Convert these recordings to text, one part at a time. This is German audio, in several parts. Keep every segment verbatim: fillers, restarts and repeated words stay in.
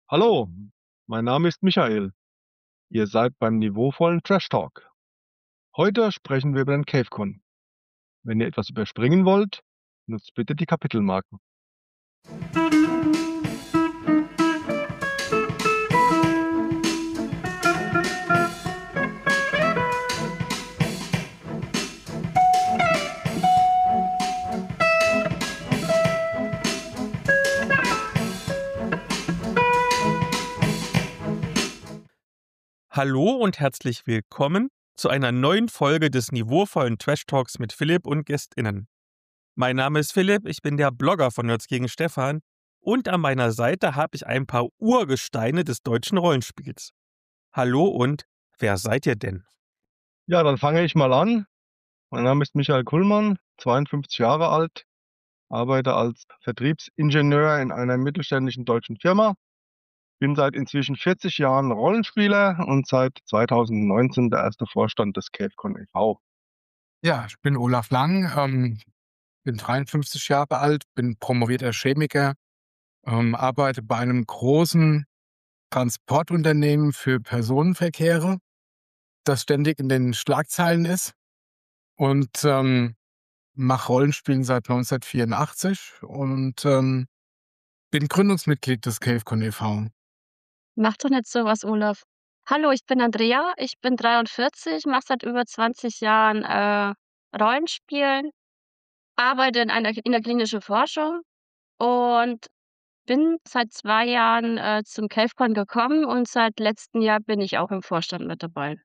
Hallo, mein Name ist Michael. Ihr seid beim niveauvollen Trash Talk. Heute sprechen wir über den CaveCon. Wenn ihr etwas überspringen wollt, nutzt bitte die Kapitelmarken. Hallo und herzlich willkommen zu einer neuen Folge des niveauvollen Trash Talks mit Philipp und GästInnen. Mein Name ist Philipp, ich bin der Blogger von Nerds gegen Stefan und an meiner Seite habe ich ein paar Urgesteine des deutschen Rollenspiels. Hallo und wer seid ihr denn? Ja, dann fange ich mal an. Mein Name ist Michael Kullmann, zweiundfünfzig Jahre alt, arbeite als Vertriebsingenieur in einer mittelständischen deutschen Firma, bin seit inzwischen vierzig Jahren Rollenspieler und seit zweitausendneunzehn der erste Vorstand des CaveCon e V Ja, ich bin Olaf Lang, ähm, bin dreiundfünfzig Jahre alt, bin promovierter Chemiker, ähm, arbeite bei einem großen Transportunternehmen für Personenverkehre, das ständig in den Schlagzeilen ist und ähm, mache Rollenspielen seit neunzehnhundertvierundachtzig und ähm, bin Gründungsmitglied des CaveCon e V. Mach doch nicht so was, Olaf. Hallo, ich bin Andrea, ich bin dreiundvierzig, mache seit über zwanzig Jahren äh, Rollenspielen, arbeite in einer in der klinischen Forschung und bin seit zwei Jahren äh, zum CaveCon gekommen und seit letztem Jahr bin ich auch im Vorstand mit dabei.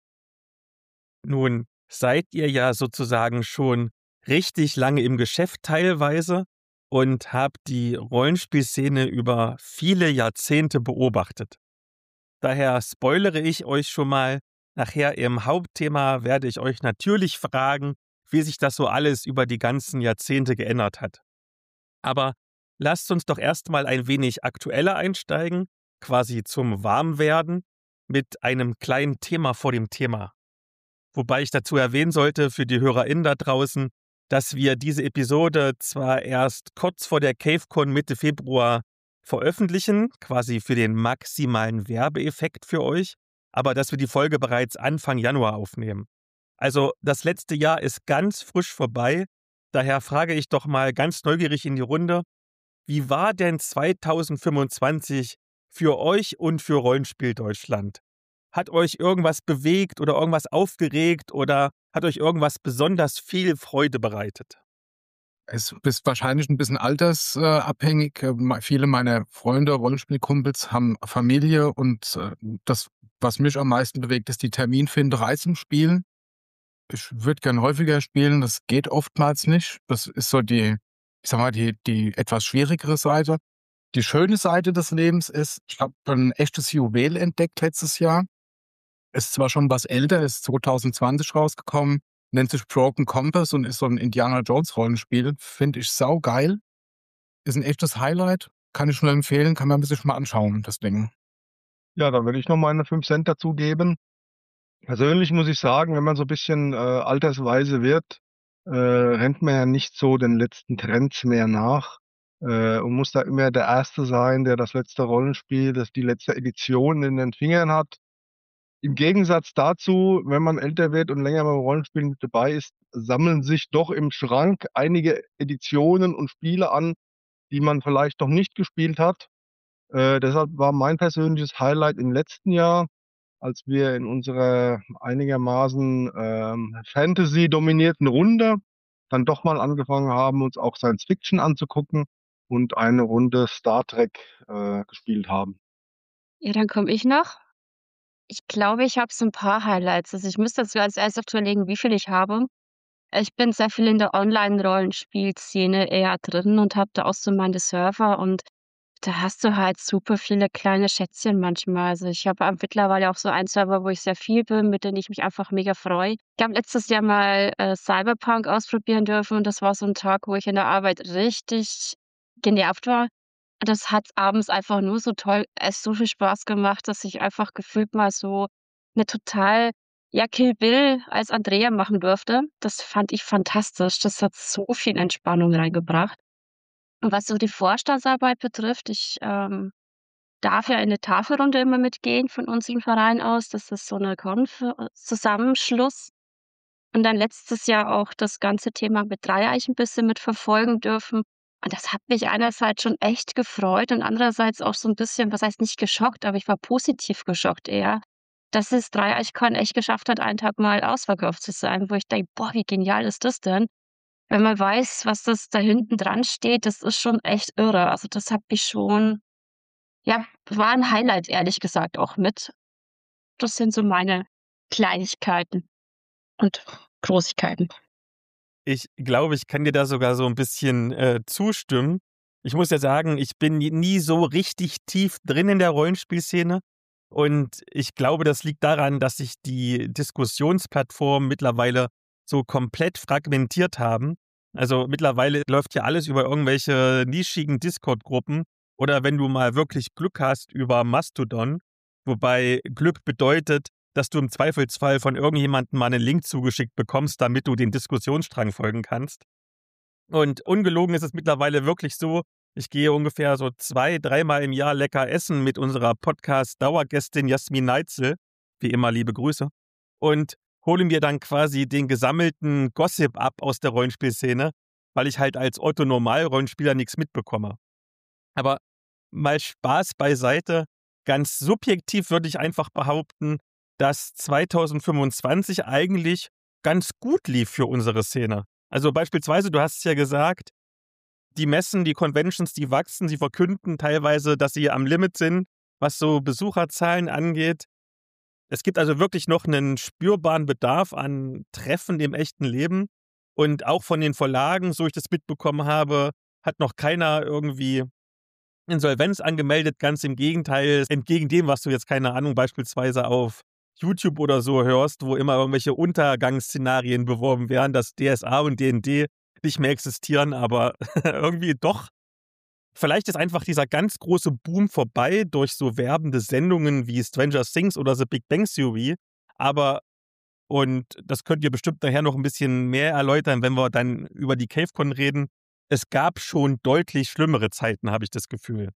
Nun seid ihr ja sozusagen schon richtig lange im Geschäft teilweise und habt die Rollenspielszene über viele Jahrzehnte beobachtet. Daher spoilere ich euch schon mal, nachher im Hauptthema werde ich euch natürlich fragen, wie sich das so alles über die ganzen Jahrzehnte geändert hat. Aber lasst uns doch erstmal ein wenig aktueller einsteigen, quasi zum Warmwerden, mit einem kleinen Thema vor dem Thema. Wobei ich dazu erwähnen sollte, für die HörerInnen da draußen, dass wir diese Episode zwar erst kurz vor der CaveCon Mitte Februar veröffentlichen, quasi für den maximalen Werbeeffekt für euch, aber dass wir die Folge bereits Anfang Januar aufnehmen. Also das letzte Jahr ist ganz frisch vorbei, daher frage ich doch mal ganz neugierig in die Runde, wie war denn zweitausendfünfundzwanzig für euch und für Rollenspiel Deutschland? Hat euch irgendwas bewegt oder irgendwas aufgeregt oder hat euch irgendwas besonders viel Freude bereitet? Es ist wahrscheinlich ein bisschen altersabhängig. Äh, me- viele meiner Freunde, Rollenspielkumpels, haben Familie und äh, das, was mich am meisten bewegt, ist die Terminfinderei zum Spielen. Ich würde gern häufiger spielen, das geht oftmals nicht. Das ist so die, ich sag mal, die, die etwas schwierigere Seite. Die schöne Seite des Lebens ist, ich habe ein echtes Juwel entdeckt letztes Jahr. Ist zwar schon was älter, ist zwanzig zwanzig rausgekommen, nennt sich Broken Compass und ist so ein Indiana Jones Rollenspiel. Finde ich saugeil. Ist ein echtes Highlight. Kann ich nur empfehlen, kann man sich mal anschauen, das Ding. Ja, dann würde ich noch meine fünf Cent dazugeben. Persönlich muss ich sagen, wenn man so ein bisschen äh, altersweise wird, äh, rennt man ja nicht so den letzten Trends mehr nach äh, und muss da immer der Erste sein, der das letzte Rollenspiel, das die letzte Edition in den Fingern hat. Im Gegensatz dazu, wenn man älter wird und länger beim Rollenspielen mit dabei ist, sammeln sich doch im Schrank einige Editionen und Spiele an, die man vielleicht noch nicht gespielt hat. Äh, deshalb war mein persönliches Highlight im letzten Jahr, als wir in unserer einigermaßen ähm, Fantasy-dominierten Runde dann doch mal angefangen haben, uns auch Science Fiction anzugucken und eine Runde Star Trek äh, gespielt haben. Ja, dann komme ich noch. Ich glaube, ich habe so ein paar Highlights. Also, ich müsste jetzt als Erstes überlegen, wie viel ich habe. Ich bin sehr viel in der Online-Rollenspielszene eher drin und habe da auch so meine Server und da hast du halt super viele kleine Schätzchen manchmal. Also, ich habe, ähm, mittlerweile auch so einen Server, wo ich sehr viel bin, mit dem ich mich einfach mega freue. Ich habe letztes Jahr mal, äh, Cyberpunk ausprobieren dürfen und das war so 'n Tag, wo ich in der Arbeit richtig genervt war. Und das hat abends einfach nur so toll es so viel Spaß gemacht, dass ich einfach gefühlt mal so 'ne total ja, Kill Bill als Andrea machen durfte. Das fand ich fantastisch. Das hat so viel Entspannung reingebracht. Und was so die Vorstandsarbeit betrifft, ich, ähm darf ja in 'ne Tafelrunde immer mitgehen von unserem Verein aus. Das ist so 'ne Konf äh, Zusammenschluss. Und dann letztes Jahr auch das ganze Thema mit Dreieich 'n bisschen mitverfolgen dürfen. Und das hat mich einerseits schon echt gefreut und andererseits auch so 'n bisschen, was heißt nicht geschockt, aber ich war positiv geschockt eher, dass es Dreieichkon echt geschafft hat, einen Tag mal ausverkauft zu sein, wo ich denke: „Boah, wie genial ist das denn?“ Wenn man weiß, was das da hinten dran steht, das ist schon echt irre. Also, das hat mich schon ja, war 'n Highlight, ehrlich gesagt auch mit. Das sind so meine Kleinigkeiten und Großigkeiten. Ich glaube, ich kann dir da sogar so 'n bisschen, äh, zustimmen. Ich muss ja sagen, ich bin nie nie so richtig tief drin in der Rollenspielszene und ich glaube, das liegt daran, dass sich die Diskussionsplattformen mittlerweile so komplett fragmentiert haben. Also, mittlerweile läuft ja alles über irgendwelche nischigen Discord-Gruppen oder wenn du mal wirklich Glück hast, über Mastodon. Wobei Glück bedeutet, dass du im Zweifelsfall von irgendjemandem mal 'nen Link zugeschickt bekommst, damit du den Diskussionsstrang folgen kannst. Und ungelogen ist es mittlerweile wirklich so, ich gehe ungefähr so zwei dreimal im Jahr lecker essen mit unserer Podcast-Dauergästin Jasmin Neitzel, wie immer liebe Grüße, und hole mir dann quasi den gesammelten Gossip ab aus der Rollenspielszene, weil ich halt als Otto-Normal-Rollenspieler nix mitbekomme. Aber mal Spaß beiseite. Ganz subjektiv würde ich einfach behaupten, dass zweitausendfünfundzwanzig eigentlich ganz gut lief für unsere Szene. Also, beispielsweise, du hast es ja gesagt, die Messen, die Conventions, die wachsen, sie verkünden teilweise, dass sie am Limit sind, was so Besucherzahlen angeht. Es gibt also wirklich noch 'nen spürbaren Bedarf an Treffen im echten Leben und auch von den Verlagen, so ich das mitbekommen habe, hat noch keiner irgendwie Insolvenz angemeldet. Ganz im Gegenteil, entgegen dem, was du jetzt, keine Ahnung, beispielsweise auf YouTube oder so hörst, wo immer irgendwelche Untergangsszenarien beworben werden, dass D S A und D und D nicht mehr existieren, aber irgendwie doch. Vielleicht ist einfach dieser ganz große Boom vorbei durch so werbende Sendungen wie Stranger Things oder The Big Bang Theory. Aber und das könnt ihr bestimmt nachher noch 'n bisschen mehr erläutern, wenn wir dann über die CaveCon reden. Es gab schon deutlich schlimmere Zeiten, habe ich das Gefühl.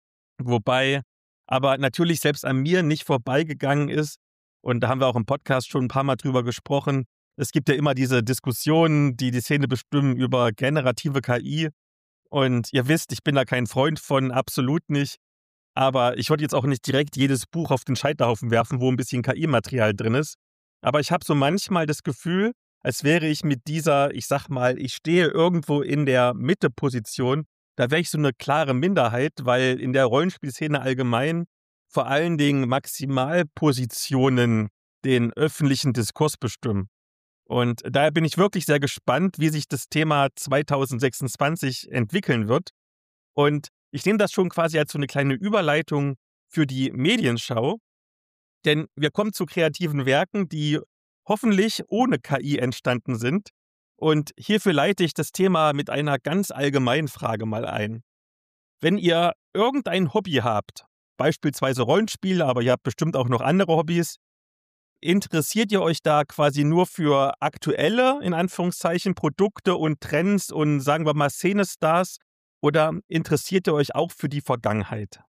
Wobei aber natürlich selbst an mir nicht vorbeigegangen ist und da haben wir auch im Podcast schon 'n paar Mal drüber gesprochen. Es gibt ja immer diese Diskussionen, die die Szene bestimmen über generative K I. Und ihr wisst, ich bin da kein Freund von, absolut nicht. Aber ich würde jetzt auch nicht direkt jedes Buch auf den Scheiterhaufen werfen, wo 'n bisschen K I-Material drin ist. Aber ich habe so manchmal das Gefühl, als wäre ich mit dieser, ich sage mal, ich stehe irgendwo in der Mitte-Position, da wäre ich so 'ne klare Minderheit, weil in der Rollenspielszene allgemein vor allen Dingen Maximalpositionen den öffentlichen Diskurs bestimmen. Und daher bin ich wirklich sehr gespannt, wie sich das Thema zweitausendsechsundzwanzig entwickeln wird. Und ich nehme das schon quasi als so 'ne kleine Überleitung für die Medienschau. Denn wir kommen zu kreativen Werken, die hoffentlich ohne K I entstanden sind. Und hierfür leite ich das Thema mit einer ganz allgemeinen Frage mal ein. Wenn ihr irgendein Hobby habt, beispielsweise Rollenspiele, aber ihr habt bestimmt auch noch andere Hobbys, interessiert ihr euch da quasi nur für aktuelle, in Anführungszeichen, Produkte und Trends und sagen wir mal Szenestars oder interessiert ihr euch auch für die Vergangenheit?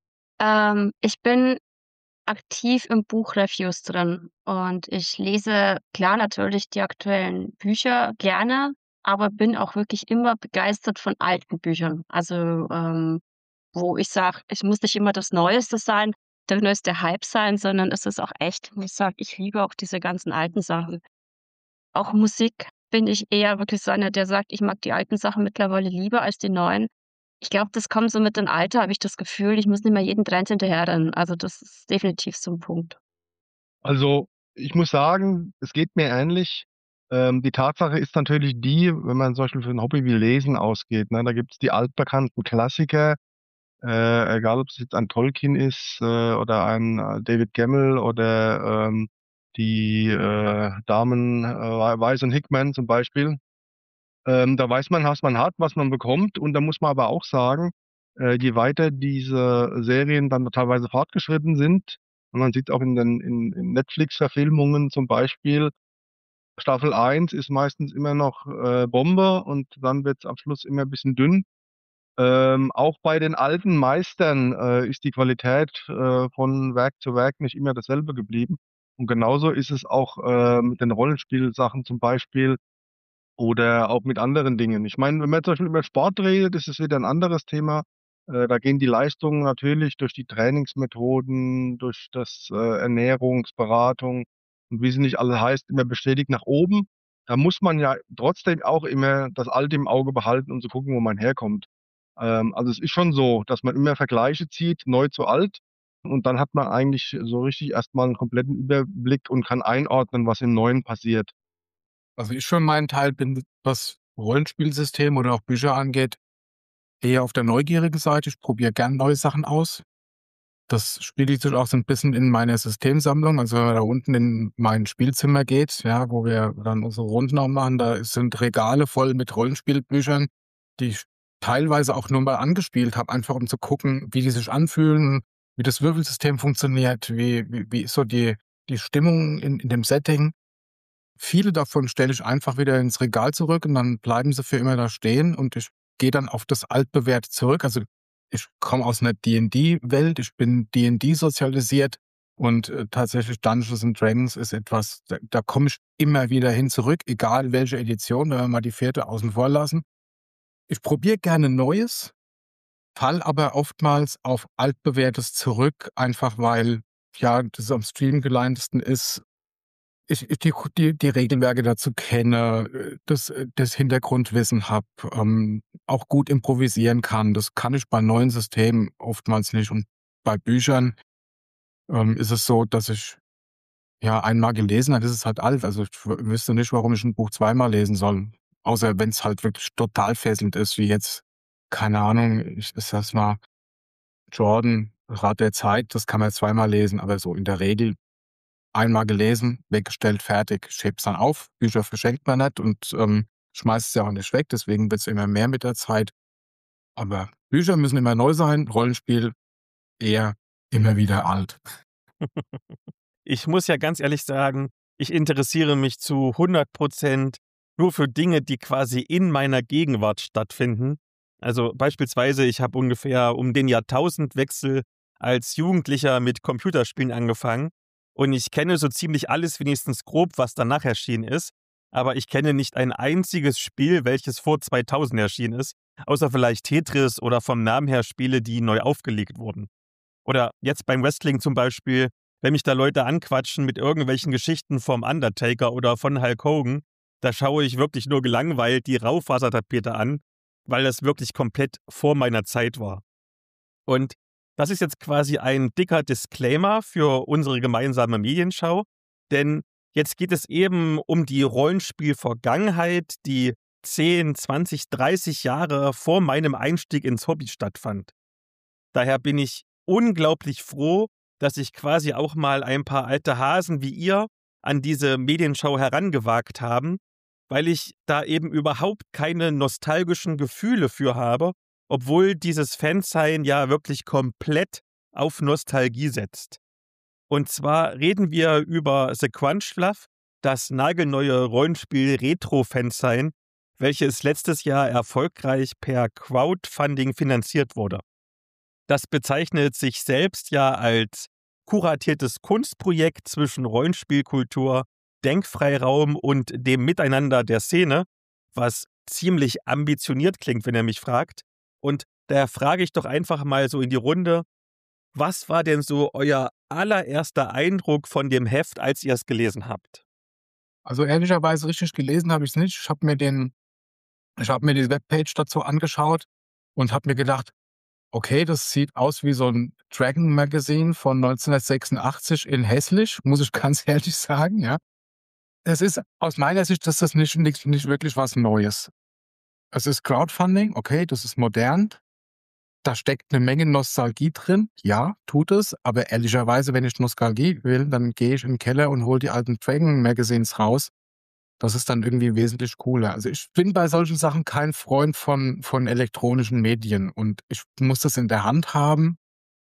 Ähm, ich bin aktiv im Buchreviews drin und ich lese, klar, natürlich die aktuellen Bücher gerne, aber bin auch wirklich immer begeistert von alten Büchern. Also, ähm, wo ich sage, es muss nicht immer das Neueste sein, der neueste Hype sein, sondern es ist auch echt, wo ich sage, ich liebe auch diese ganzen alten Sachen. Auch Musik bin ich eher wirklich so einer, der sagt: „Ich mag die alten Sachen mittlerweile lieber als die neuen.“ Ich glaube, das kommt so mit dem Alter, habe ich das Gefühl, ich muss nicht mehr jedem Trend hinterherrennen. Also, das ist definitiv so 'n Punkt. Also, ich muss sagen, es geht mir ähnlich. Ähm, die Tatsache ist natürlich die, wenn man zum Beispiel für 'n Hobby wie Lesen ausgeht, ne, da gibt's die altbekannten Klassiker, äh, egal ob's jetzt ein Tolkien ist, äh, oder ein, äh, David Gemmell oder, ähm, die, äh, Damen, äh, Wei Weiss und Hickman zum Beispiel. Ähm, da weiß man, was man hat, was man bekommt und da muss man aber auch sagen, äh, je weiter diese Serien dann teilweise fortgeschritten sind und man sieht's auch in den in in Netflix-Verfilmungen zum Beispiel, Staffel eins ist meistens immer noch, äh, Bombe und dann wird's am Schluss immer bisschen dünn. Ähm, auch bei den alten Meistern äh, ist die Qualität äh, von Werk zu Werk nicht immer dasselbe geblieben. Und genauso ist es auch äh, mit den Rollenspielsachen zum Beispiel oder auch mit anderen Dingen. Ich meine, wenn man zum Beispiel über Sport redet, ist es wieder ein anderes Thema. Äh, da gehen die Leistungen natürlich durch die Trainingsmethoden, durch das äh, Ernährungsberatung und wie sie nicht alle heißt, immer bestätigt nach oben. Da muss man ja trotzdem auch immer das Alte im Auge behalten und zu gucken, wo man herkommt. Ähm, also es ist schon so, dass man immer Vergleiche zieht, neu zu alt. Und dann hat man eigentlich so richtig erstmal einen kompletten Überblick und kann einordnen, was im Neuen passiert. Also ich für meinen Teil bin, was Rollenspielsystem oder auch Bücher angeht, eher auf der neugierigen Seite. Ich probiere gern neue Sachen aus. Das spiegelt sich auch so ein bisschen in meiner Systemsammlung. Also wenn man da unten in mein Spielzimmer geht, ja, wo wir dann unsere Runden auch machen, da sind Regale voll mit Rollenspielbüchern, die ich teilweise auch nur mal angespielt habe, einfach um zu gucken, wie die sich anfühlen, wie das Würfelsystem funktioniert, wie, wie, wie ist so die, die Stimmung in, in dem Setting. Viele davon stelle ich einfach wieder ins Regal zurück und dann bleiben sie für immer da stehen und ich gehe dann auf das Altbewährte zurück. Also ich komme aus einer D und D-Welt, ich bin D und D sozialisiert und äh, tatsächlich Dungeons and Dragons ist etwas, da, da komme ich immer wieder hin zurück, egal welche Edition, wenn wir mal die vierte außen vor lassen. Ich probiere gerne Neues, fall aber oftmals auf Altbewährtes zurück, einfach weil ja das am Stream geleintesten ist. Ich ich die die die Regelwerke dazu kenne, äh, das äh, das Hintergrundwissen habe, ähm, auch gut improvisieren kann. Das kann ich bei neuen Systemen oftmals nicht. Und bei Büchern, ähm, ist es so, dass ich ja einmal gelesen habe, ist es halt alt. Also, ich w wüsste nicht, warum ich ein Buch zweimal lesen soll, außer wenn es halt wirklich total fesselnd ist, wie jetzt, keine Ahnung, ich ich sage mal, Jordan, Rat der Zeit, das kann man zweimal lesen, aber so in der Regel einmal gelesen, weggestellt, fertig. Ich heb's dann auf. Bücher verschenkt man nicht und ähm, schmeißt es ja auch nicht weg, deswegen wird's immer mehr mit der Zeit. Aber Bücher müssen immer neu sein, Rollenspiel eher immer wieder alt. Ich muss ja ganz ehrlich sagen, ich interessiere mich zu hundert Prozent nur für Dinge, die quasi in meiner Gegenwart stattfinden. Also beispielsweise, ich habe ungefähr um den Jahrtausendwechsel als Jugendlicher mit Computerspielen angefangen und ich kenne so ziemlich alles wenigstens grob, was danach erschienen ist, aber ich kenne nicht ein einziges Spiel, welches vor zweitausend erschienen ist, außer vielleicht Tetris oder vom Namen her Spiele, die neu aufgelegt wurden. Oder jetzt beim Wrestling zum Beispiel, wenn mich da Leute anquatschen mit irgendwelchen Geschichten vom Undertaker oder von Hulk Hogan, da schaue ich wirklich nur gelangweilt die Raufasertapete an, weil das wirklich komplett vor meiner Zeit war. Und das ist jetzt quasi ein dicker Disclaimer für unsere gemeinsame Medienschau, denn jetzt geht es eben um die Rollenspiel-Vergangenheit, die zehn, zwanzig, dreißig Jahre vor meinem Einstieg ins Hobby stattfand. Daher bin ich unglaublich froh, dass sich quasi auch mal ein paar alte Hasen wie ihr an diese Medienschau herangewagt haben, weil ich da eben überhaupt keine nostalgischen Gefühle für habe, obwohl dieses Fansein ja wirklich komplett auf Nostalgie setzt. Und zwar reden wir über The Crunch Fluff, das nagelneue Rollenspiel Retro-Fansein, welches letztes Jahr erfolgreich per Crowdfunding finanziert wurde. Das bezeichnet sich selbst ja als kuratiertes Kunstprojekt zwischen Rollenspielkultur, Denkfreiraum und dem Miteinander der Szene, was ziemlich ambitioniert klingt, wenn ihr mich fragt. Und daher frage ich doch einfach mal so in die Runde, was war denn so euer allererster Eindruck von dem Heft, als ihr es gelesen habt? Also ehrlicherweise richtig gelesen habe ich es nicht. Ich habe mir den ich habe mir die Webpage dazu angeschaut und habe mir gedacht: „Okay, das sieht aus wie so ein Dragon Magazine von neunzehnhundertsechsundachtzig in hässlich“, muss ich ganz ehrlich sagen, ja. Es ist aus meiner Sicht ist das nicht nicht nicht wirklich was Neues. Es ist Crowdfunding, okay, das ist modern. Da steckt eine Menge Nostalgie drin. Ja, tut es, aber ehrlicherweise, wenn ich Nostalgie will, dann gehe ich in 'n Keller und hole die alten Dragon Magazines raus. Das ist dann irgendwie wesentlich cooler. Also, ich bin bei solchen Sachen kein Freund von von elektronischen Medien und ich muss das in der Hand haben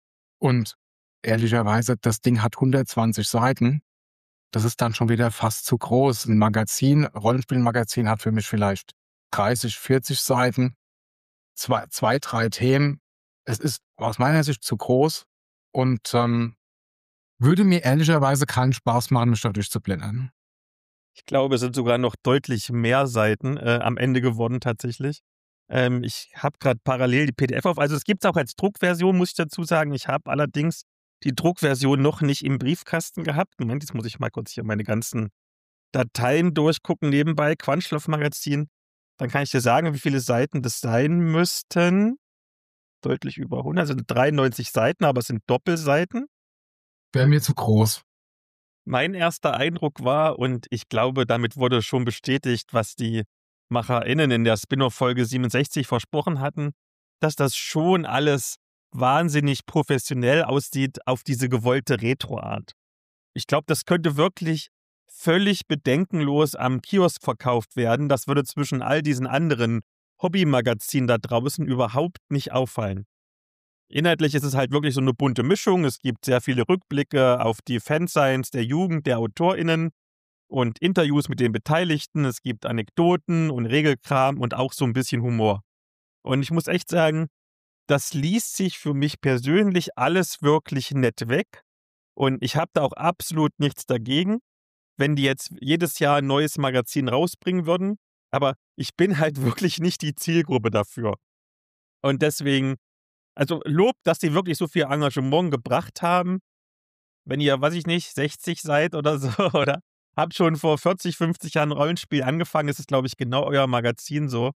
und ehrlicherweise, das Ding hat hundertzwanzig Seiten. Das ist dann schon wieder fast zu groß. 'N Magazin Rollenspielmagazin hat für mich vielleicht dreißig, vierzig Seiten. zwei, zwei, drei Themen. Es ist aus meiner Sicht zu groß und ähm, würde mir ehrlicherweise keinen Spaß machen, mich da durchzublättern. Ich glaube, es sind sogar noch deutlich mehr Seiten äh, am Ende geworden tatsächlich. Ähm, ich habe gerade parallel die P D F auf. Also es gibt es auch als Druckversion, muss ich dazu sagen. Ich habe allerdings die Druckversion noch nicht im Briefkasten gehabt. Moment, jetzt muss ich mal kurz hier meine ganzen Dateien durchgucken nebenbei. Quantstoff-Magazin. Dann kann ich dir sagen, wie viele Seiten das sein müssten. Deutlich über hundert, also dreiundneunzig Seiten, aber es sind Doppelseiten. Wäre mir zu groß. Mein erster Eindruck war, und ich glaube, damit wurde schon bestätigt, was die MacherInnen in der Spin-off-Folge siebenundsechzig versprochen hatten, dass das schon alles wahnsinnig professionell aussieht auf diese gewollte Retro-Art. Ich glaube, das könnte wirklich völlig bedenkenlos am Kiosk verkauft werden. Das würde zwischen all diesen anderen Hobbymagazinen da draußen überhaupt nicht auffallen. Inhaltlich ist es halt wirklich so eine bunte Mischung. Es gibt sehr viele Rückblicke auf die Fansigns der Jugend der AutorInnen und Interviews mit den Beteiligten. Es gibt Anekdoten und Regelkram und auch so ein bisschen Humor. Und ich muss echt sagen, das liest sich für mich persönlich alles wirklich nett weg. Und ich habe da auch absolut nichts dagegen, wenn die jetzt jedes Jahr ein neues Magazin rausbringen würden. Aber ich bin halt wirklich nicht die Zielgruppe dafür. Und deswegen, also Lob, dass die wirklich so viel Engagement gebracht haben. Wenn ihr, weiß ich nicht, sechzig seid oder so, oder habt schon vor vierzig, fünfzig Jahren Rollenspiel angefangen, ist es, glaube ich, genau euer Magazin so.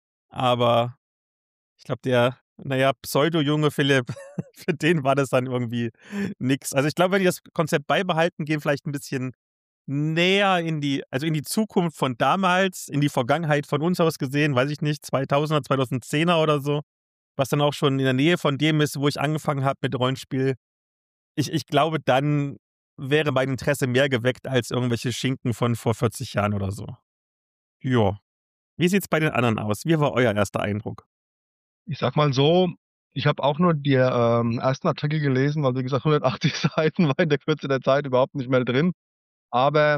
Aber ich glaube, der, naja, Pseudo-junge Philipp, für den war das dann irgendwie nix. Also ich glaube, wenn die das Konzept beibehalten, gehen vielleicht ein bisschen näher in die, also in die Zukunft von damals, in die Vergangenheit von uns aus gesehen, weiß ich nicht, zweitausender, zweitausendzehner oder so, was dann auch schon in der Nähe von dem ist, wo ich angefangen habe mit Rollenspiel. Ich, ich glaube, dann wäre mein Interesse mehr geweckt als irgendwelche Schinken von vor vierzig Jahren oder so. Ja. Wie sieht's bei den anderen aus? Wie war euer erster Eindruck? Ich sag mal so, ich habe auch nur die ähm, ersten Artikel gelesen, weil wie gesagt hundertachtzig Seiten war in der Kürze der Zeit überhaupt nicht mehr drin. Aber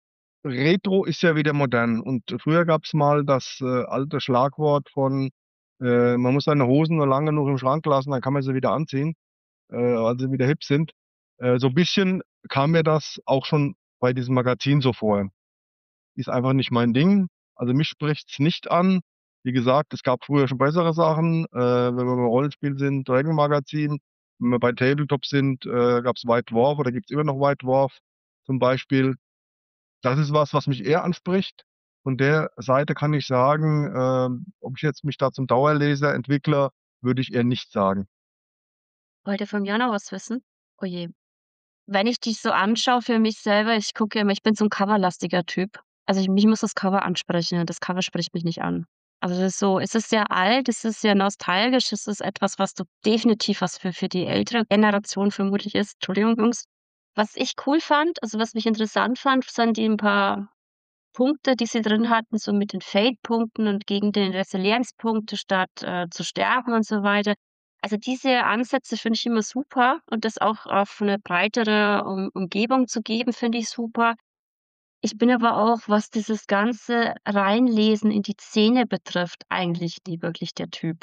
Retro ist ja wieder modern und früher gab's mal das äh, alte Schlagwort von äh, man muss seine Hosen nur lange genug im Schrank lassen, dann kann man sie wieder anziehen, äh, weil sie wieder hip sind. Äh, so ein bisschen kam mir das auch schon bei diesem Magazin so vor. Ist einfach nicht mein Ding. Also mich spricht's nicht an. Wie gesagt, es gab früher schon bessere Sachen. Äh, wenn wir beim Rollenspiel sind, Dragon Magazin. Wenn wir bei Tabletop sind, äh, gab's White Dwarf oder gibt's immer noch White Dwarf zum Beispiel. Das ist was, was mich eher anspricht. Von der Seite kann ich sagen, ähm, ob ich jetzt mich da zum Dauerleser entwickle, würde ich eher nicht sagen. Wollt ihr von mir noch was wissen? Oh je. Wenn ich die so anschaue für mich selber, ich gucke immer, ich bin so 'n coverlastiger Typ. Also, ich mich muss das Cover ansprechen und das Cover spricht mich nicht an. Also, das ist so, es ist sehr alt, es ist sehr nostalgisch, es ist etwas, was du definitiv was für für die ältere Generation vermutlich ist. Entschuldigung, Jungs. Was ich cool fand, also, was mich interessant fand, sind die 'n paar Punkte, die sie drin hatten, so mit den Fate-Punkten und gegen den Resilienzpunkte statt, äh, zu sterben und so weiter. Also, diese Ansätze finde ich immer super und das auch auf 'ne breitere Um Umgebung zu geben, finde ich super. Ich bin aber auch, was dieses ganze Reinlesen in die Szene betrifft, eigentlich nie wirklich der Typ.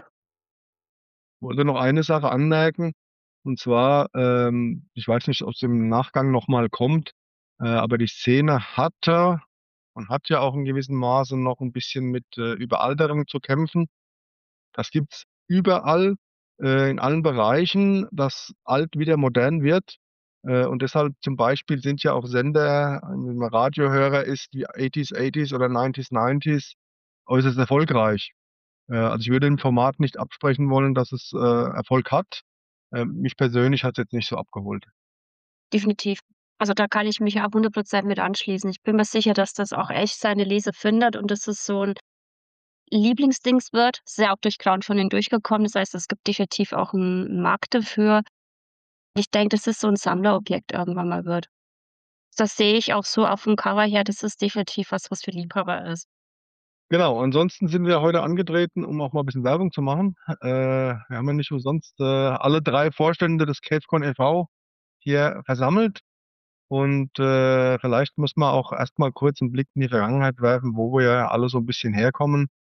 Wollte noch eine Sache anmerken, und zwar, ähm, ich weiß nicht, ob's im Nachgang noch mal kommt, äh, aber die Szene hatte und hat ja auch in gewissem Maße noch 'n bisschen mit, äh, Überalterung zu kämpfen. Das gibt's überall, äh, in allen Bereichen, dass alt wieder modern wird. Äh, und deshalb zum Beispiel sind ja auch Sender, wenn man Radiohörer ist, wie eighties eighties oder nineties nineties äußerst erfolgreich. Äh, also, ich würde dem Format nicht absprechen wollen, dass es, äh, Erfolg hat. Ähm, mich persönlich hat's jetzt nicht so abgeholt. Definitiv. Also, da kann ich mich auch hundert Prozent mit anschließen. Ich bin mir sicher, dass das auch echt seine Leser findet und dass es so 'n Lieblingsdings wird. Ist ja auch durch Crowdfunding durchgekommen. Das heißt, es gibt definitiv auch 'n 'n Markt dafür. Ich denke, dass es so 'n Sammlerobjekt irgendwann mal wird. Das sehe ich auch so aufm Cover her, das ist definitiv was, was für Liebhaber ist. Genau, ansonsten sind wir heute angetreten, um auch mal bisschen Werbung zu machen. Äh, wir haben ja nicht umsonst, äh, alle drei Vorstände des CaveCon e V hier versammelt und, äh, vielleicht muss man auch erst mal kurz 'n Blick in die Vergangenheit werfen, wo wir ja alle so 'n bisschen herkommen.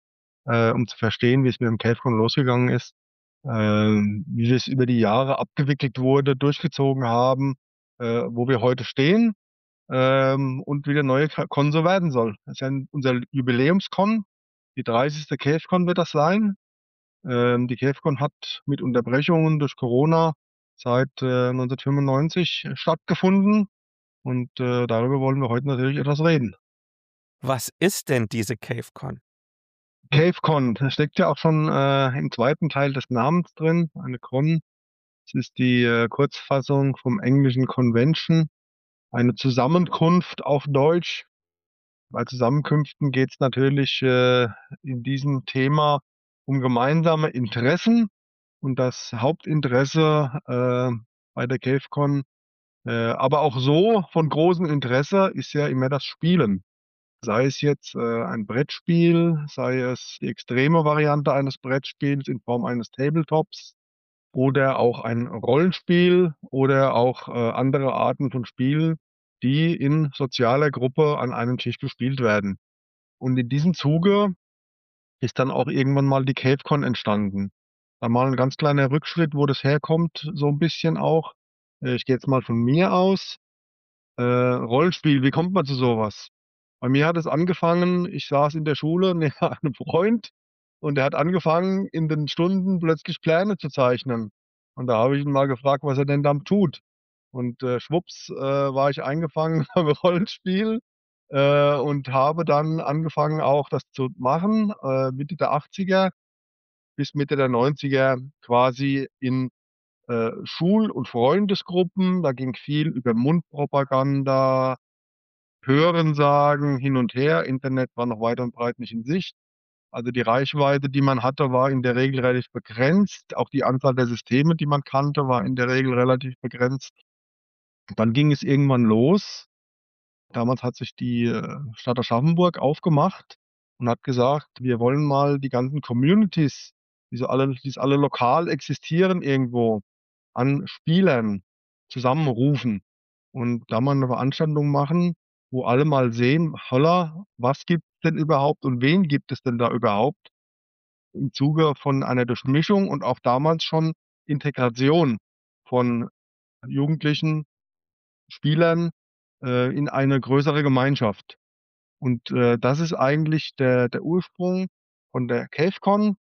äh, um zu verstehen, wie es mit dem CaveCon losgegangen ist, äh, wie wir es über die Jahre abgewickelt wurde, durchgezogen haben, äh, wo wir heute stehen, ähm, und wie der neue Ka Con so werden soll. Das ist ja unser Jubiläumscon. Die dreißigste CaveCon wird das sein. Ähm, die CaveCon hat mit Unterbrechungen durch Corona seit äh, neunzehnhundertfünfundneunzig stattgefunden und äh, darüber wollen wir heute natürlich etwas reden. Was ist denn diese CaveCon? CaveCon, das steckt ja auch schon äh, im zweiten Teil des Namens drin, eine Con. Das ist die äh, Kurzfassung vom englischen Convention, eine Zusammenkunft auf Deutsch. Bei Zusammenkünften geht es natürlich äh, in diesem Thema um gemeinsame Interessen. Und das Hauptinteresse äh, bei der CaveCon, äh, aber auch so von großem Interesse, ist ja immer das Spielen. Sei es jetzt äh, ein Brettspiel, sei es die extreme Variante eines Brettspiels in Form eines Tabletops oder auch ein Rollenspiel oder auch äh, andere Arten von Spielen, die in sozialer Gruppe an einem Tisch gespielt werden. Und in diesem Zuge ist dann auch irgendwann mal die CaveCon entstanden. Dann mal ein ganz kleiner Rückschritt, wo das herkommt, so ein bisschen auch. Äh, ich gehe jetzt mal von mir aus. Äh, Rollenspiel, wie kommt man zu sowas? Bei mir hat es angefangen, ich saß in der Schule neben einem Freund und der hat angefangen, in den Stunden plötzlich Pläne zu zeichnen. Und da habe ich ihn mal gefragt, was er denn dann tut. Und äh, schwupps, äh, war ich eingefangen beim Rollenspiel äh, und habe dann angefangen, auch das zu machen, äh, Mitte der achtziger bis Mitte der neunziger quasi in äh, Schul- und Freundesgruppen. Da ging viel über Mundpropaganda, Hörensagen, hin und her. Internet war noch weit und breit nicht in Sicht. Also die Reichweite, die man hatte, war in der Regel relativ begrenzt. Auch die Anzahl der Systeme, die man kannte, war in der Regel relativ begrenzt. Dann ging es irgendwann los. Damals hat sich die äh, Stadt Aschaffenburg aufgemacht und hat gesagt, wir wollen mal die ganzen Communities, die so alle, die alle lokal existieren irgendwo, an Spielern zusammenrufen und da mal eine Veranstaltung machen, wo alle mal sehen, holla, was gibt's denn überhaupt und wen gibt es denn da überhaupt im Zuge von einer Durchmischung und auch damals schon Integration von Jugendlichen, Spielern äh, in eine größere Gemeinschaft. Und äh, das ist eigentlich der, der Ursprung von der CaveCon,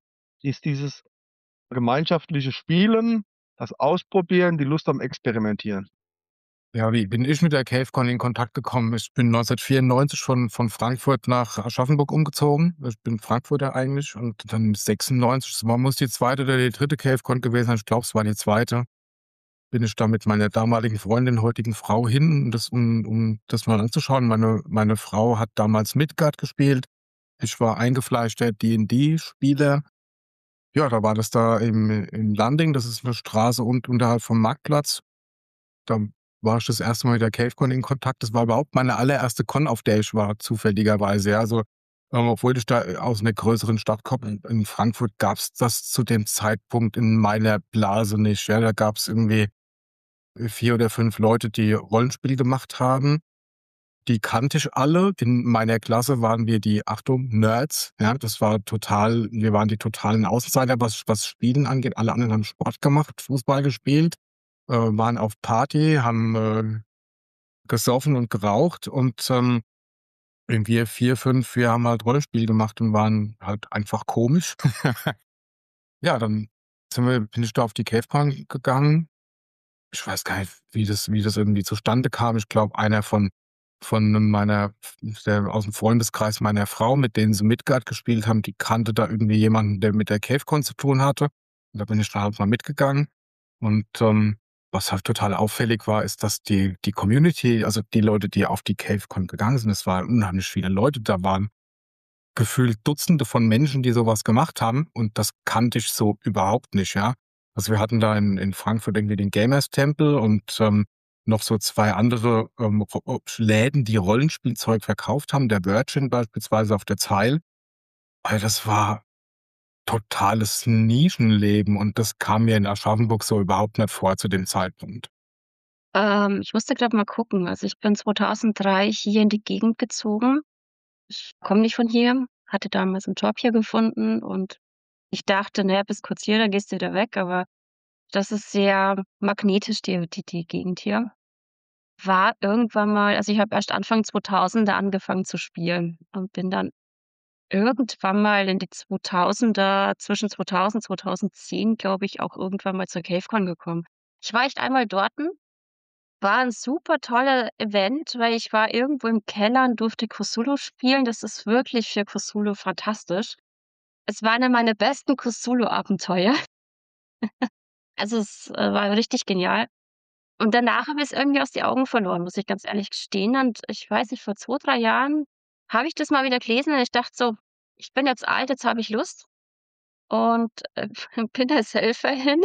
ist dieses gemeinschaftliche Spielen, das Ausprobieren, die Lust am Experimentieren. Ja, wie bin ich mit der CaveCon in Kontakt gekommen? Ich bin neunzehnhundertvierundneunzig schon von Frankfurt nach Aschaffenburg umgezogen. Ich bin Frankfurter eigentlich und dann sechsundneunzig, es war muss die zweite oder die dritte CaveCon gewesen sein, ich glaube, es war die zweite. Bin ich da mit meiner damaligen Freundin, heutigen Frau hin, um das um um das mal anzuschauen. Meine meine Frau hat damals Midgard gespielt. Ich war eingefleischter D und D-Spieler. Ja, da war das da im im Landing, das ist 'ne Straße und unterhalb vom Marktplatz. Da war ich das erste Mal mit der CaveCon in Kontakt. Das war überhaupt meine allererste Con, auf der ich war, zufälligerweise, ja. Also, ähm, obwohl ich da äh, aus 'ner größeren Stadt komme, in in Frankfurt gab's das zu dem Zeitpunkt in meiner Blase nicht, ja. Da gab's irgendwie äh, vier oder fünf Leute, die Rollenspiel gemacht haben. Die kannte ich alle. In meiner Klasse waren wir die, Achtung, Nerds, ja. Das war total wir waren die totalen Außenseiter, was was Spielen angeht. Alle anderen haben Sport gemacht, Fußball gespielt, äh, waren auf Party, haben, äh, gesoffen und geraucht und, ähm, wir vier, fünf, wir haben halt Rollenspiel gemacht und waren halt einfach komisch. Ja, dann sind wir bin ich da auf die CaveCon gegangen. Ich weiß gar nicht, wie das wie das irgendwie zustande kam. Ich glaube, einer von von meiner der aus'm Freundeskreis meiner Frau, mit denen sie Midgard gespielt haben, die kannte da irgendwie jemanden, der mit der CaveCon zu tun hatte. Und da bin ich da halt mal mitgegangen. Und, ähm, was halt total auffällig war, ist, dass die die Community, also die Leute, die auf die CaveCon gegangen sind, es waren unheimlich viele Leute. Da waren gefühlt Dutzende von Menschen, die so was gemacht haben und das kannte ich so überhaupt nicht, ja. Also, wir hatten da in in Frankfurt irgendwie den Gamers-Tempel und, ähm, noch so zwei andere, ähm, Ro o Läden, die Rollenspielzeug verkauft haben, der Virgin beispielsweise auf der Zeil. Also, das war totales Nischenleben und das kam mir in Aschaffenburg so überhaupt nicht vor zu dem Zeitpunkt. Ähm, ich musste grad mal gucken. Also, ich bin zweitausenddrei hier in die Gegend gezogen. Ich komme nicht von hier, hatte damals 'n Job hier gefunden und ich dachte, na ja, bist kurz hier, dann gehst du wieder weg, aber das ist sehr magnetisch, die die die Gegend hier. War irgendwann mal also, ich habe erst Anfang zweitausender angefangen zu spielen und bin dann irgendwann mal in die zweitausender zwischen zweitausend, zweitausendzehn, glaube ich, auch irgendwann mal zur CaveCon gekommen. Ich war echt einmal dorten, war 'n super toller Event, weil ich war irgendwo im Keller und durfte Cthulhu spielen. Das ist wirklich für Cthulhu fantastisch. Es war einer meiner besten Cthulhu-Abenteuer. Also, es, äh, war richtig genial. Und danach habe ich's irgendwie aus die Augen verloren, muss ich ganz ehrlich gestehen. Und ich weiß nicht, vor zwei, drei Jahren habe ich das mal wieder gelesen und ich dachte so: „Ich bin jetzt alt, jetzt habe ich Lust“ und, äh, bin als Helfer hin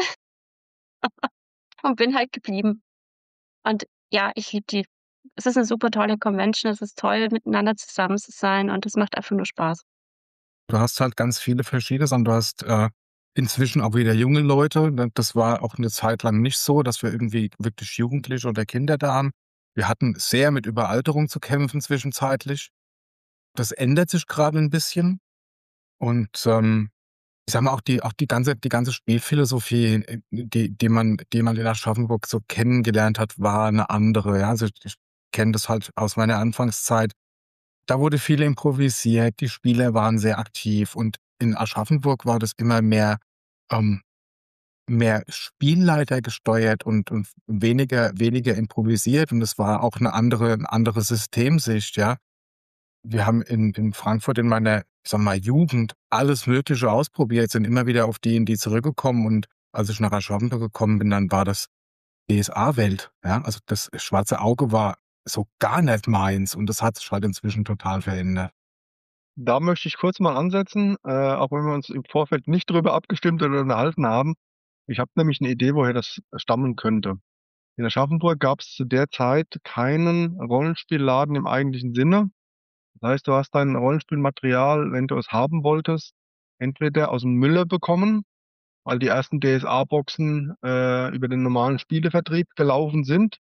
und bin halt geblieben. Und ja, ich liebe die. Es ist 'ne super tolle Convention. Es ist toll, miteinander zusammen zu sein und es macht einfach nur Spaß. Du hast halt ganz viele verschiedene Sachen. Du hast, äh, inzwischen auch wieder junge Leute. Ne, das war auch 'ne Zeit lang nicht so, dass wir irgendwie wirklich Jugendliche oder Kinder da haben. Wir hatten sehr mit Überalterung zu kämpfen zwischenzeitlich. Das ändert sich grade 'n bisschen und, ähm, ich sage mal, auch die auch die ganze die ganze Spielphilosophie, äh, die die man die man in Aschaffenburg so kennengelernt hat, war 'ne andere, ja. Also, ich kenne das halt aus meiner Anfangszeit. Da wurde viel improvisiert, die Spieler waren sehr aktiv und in Aschaffenburg war das immer mehr, ähm mehr Spielleiter gesteuert und und weniger weniger improvisiert und es war auch 'ne andere 'ne andere Systemsicht, ja. Wir haben in in Frankfurt in meiner, ich sage mal, Jugend alles Mögliche ausprobiert, sind immer wieder auf D und D zurückgekommen und als ich nach Aschaffenburg gekommen bin, dann war das D S A-Welt, ja. Also, das Schwarze Auge war so gar nicht meins und das hat sich halt inzwischen total verändert. Da möchte ich kurz mal ansetzen, äh, auch wenn wir uns im Vorfeld nicht drüber abgestimmt oder unterhalten haben. Ich habe nämlich 'ne Idee, woher das stammen könnte. In Aschaffenburg gab's zu der Zeit keinen Rollenspielladen im eigentlichen Sinne. Das heißt, du hast dein Rollenspielmaterial, wenn du es haben wolltest, entweder aus'm Müller bekommen, weil die ersten D S A-Boxen, äh, über den normalen Spielevertrieb gelaufen sind,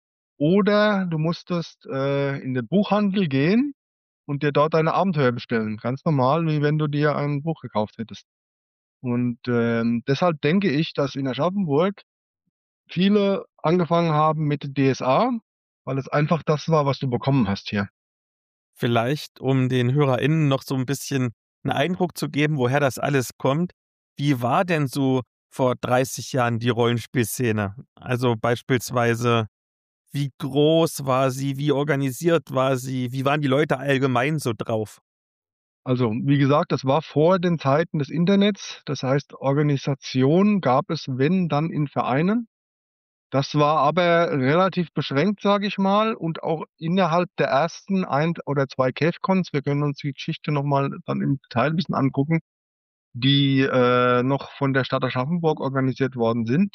oder du musstest, äh, in den Buchhandel gehen und dir dort deine Abenteuer bestellen. Ganz normal, wie wenn du dir ein Buch gekauft hättest. Und, ähm, deshalb denke ich, dass in Aschaffenburg viele angefangen haben mit D S A, weil es einfach das war, was du bekommen hast hier. Vielleicht, um den HörerInnen noch so 'n bisschen 'n Eindruck zu geben, woher das alles kommt. Wie war denn so vor dreißig Jahren die Rollenspielszene? Also, beispielsweise, wie groß war sie? Wie organisiert war sie? Wie waren die Leute allgemein so drauf? Also, wie gesagt, das war vor den Zeiten des Internets. Das heißt, Organisation gab es, wenn, dann in Vereinen. Das war aber relativ beschränkt, sage ich mal, und auch innerhalb der ersten ein oder zwei CaveCons. Wir können uns die Geschichte noch mal dann im Detail 'n bisschen angucken, die, äh, noch von der Stadt Aschaffenburg organisiert worden sind.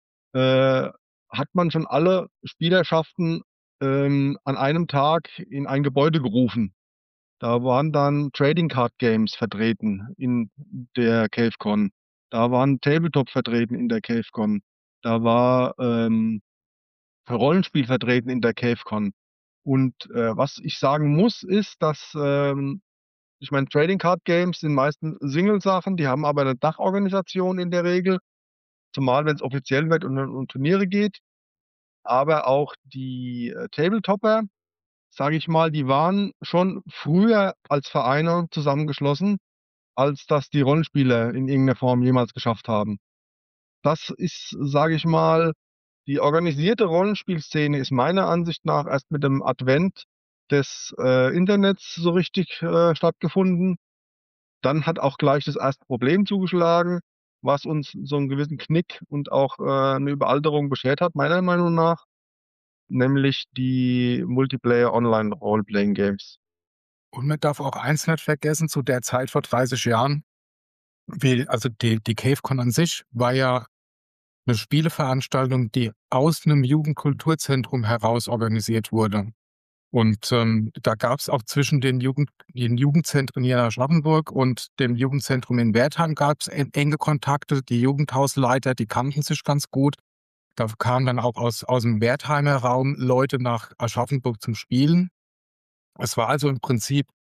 Äh, hat man schon alle Spielerschaften, ähm, an einem Tag in ein Gebäude gerufen. Da waren dann Trading Card Games vertreten in der CaveCon. Da waren Tabletop vertreten in der CaveCon. Da war, ähm, Rollenspiel vertreten in der CaveCon. Und, äh, was ich sagen muss, ist, dass, ähm ich meine, Trading Card Games sind meistens Single-Sachen, die haben aber 'ne Dachorganisation in der Regel, zumal wenn's offiziell wird und um Turniere geht. Aber auch die, äh, Tabletopper, sage ich mal, die waren schon früher als Vereine zusammengeschlossen, als das die Rollenspieler in irgend 'ner Form jemals geschafft haben. Das ist, sage ich mal die organisierte Rollenspielszene ist meiner Ansicht nach erst mit dem Advent des, äh, Internets so richtig, äh, stattgefunden. Dann hat auch gleich das erste Problem zugeschlagen, was uns so 'n gewissen Knick und auch, äh, 'ne Überalterung beschert hat, meiner Meinung nach, nämlich die Multiplayer Online Role-Playing Games. Und man darf auch eins nicht vergessen, zu der Zeit vor dreißig Jahren, wie also, die die CaveCon an sich war ja 'ne Spieleveranstaltung, die aus 'nem Jugendkulturzentrum heraus organisiert wurde. Und, ähm, da gab's auch zwischen den Jugend den Jugendzentren hier in Aschaffenburg und dem Jugendzentrum in Wertheim gab's en enge Kontakte. Die Jugendhausleiter, die kannten sich ganz gut. Da kamen dann auch aus aus'm Wertheimer Raum Leute nach Aschaffenburg zum Spielen. Es war also im Prinzip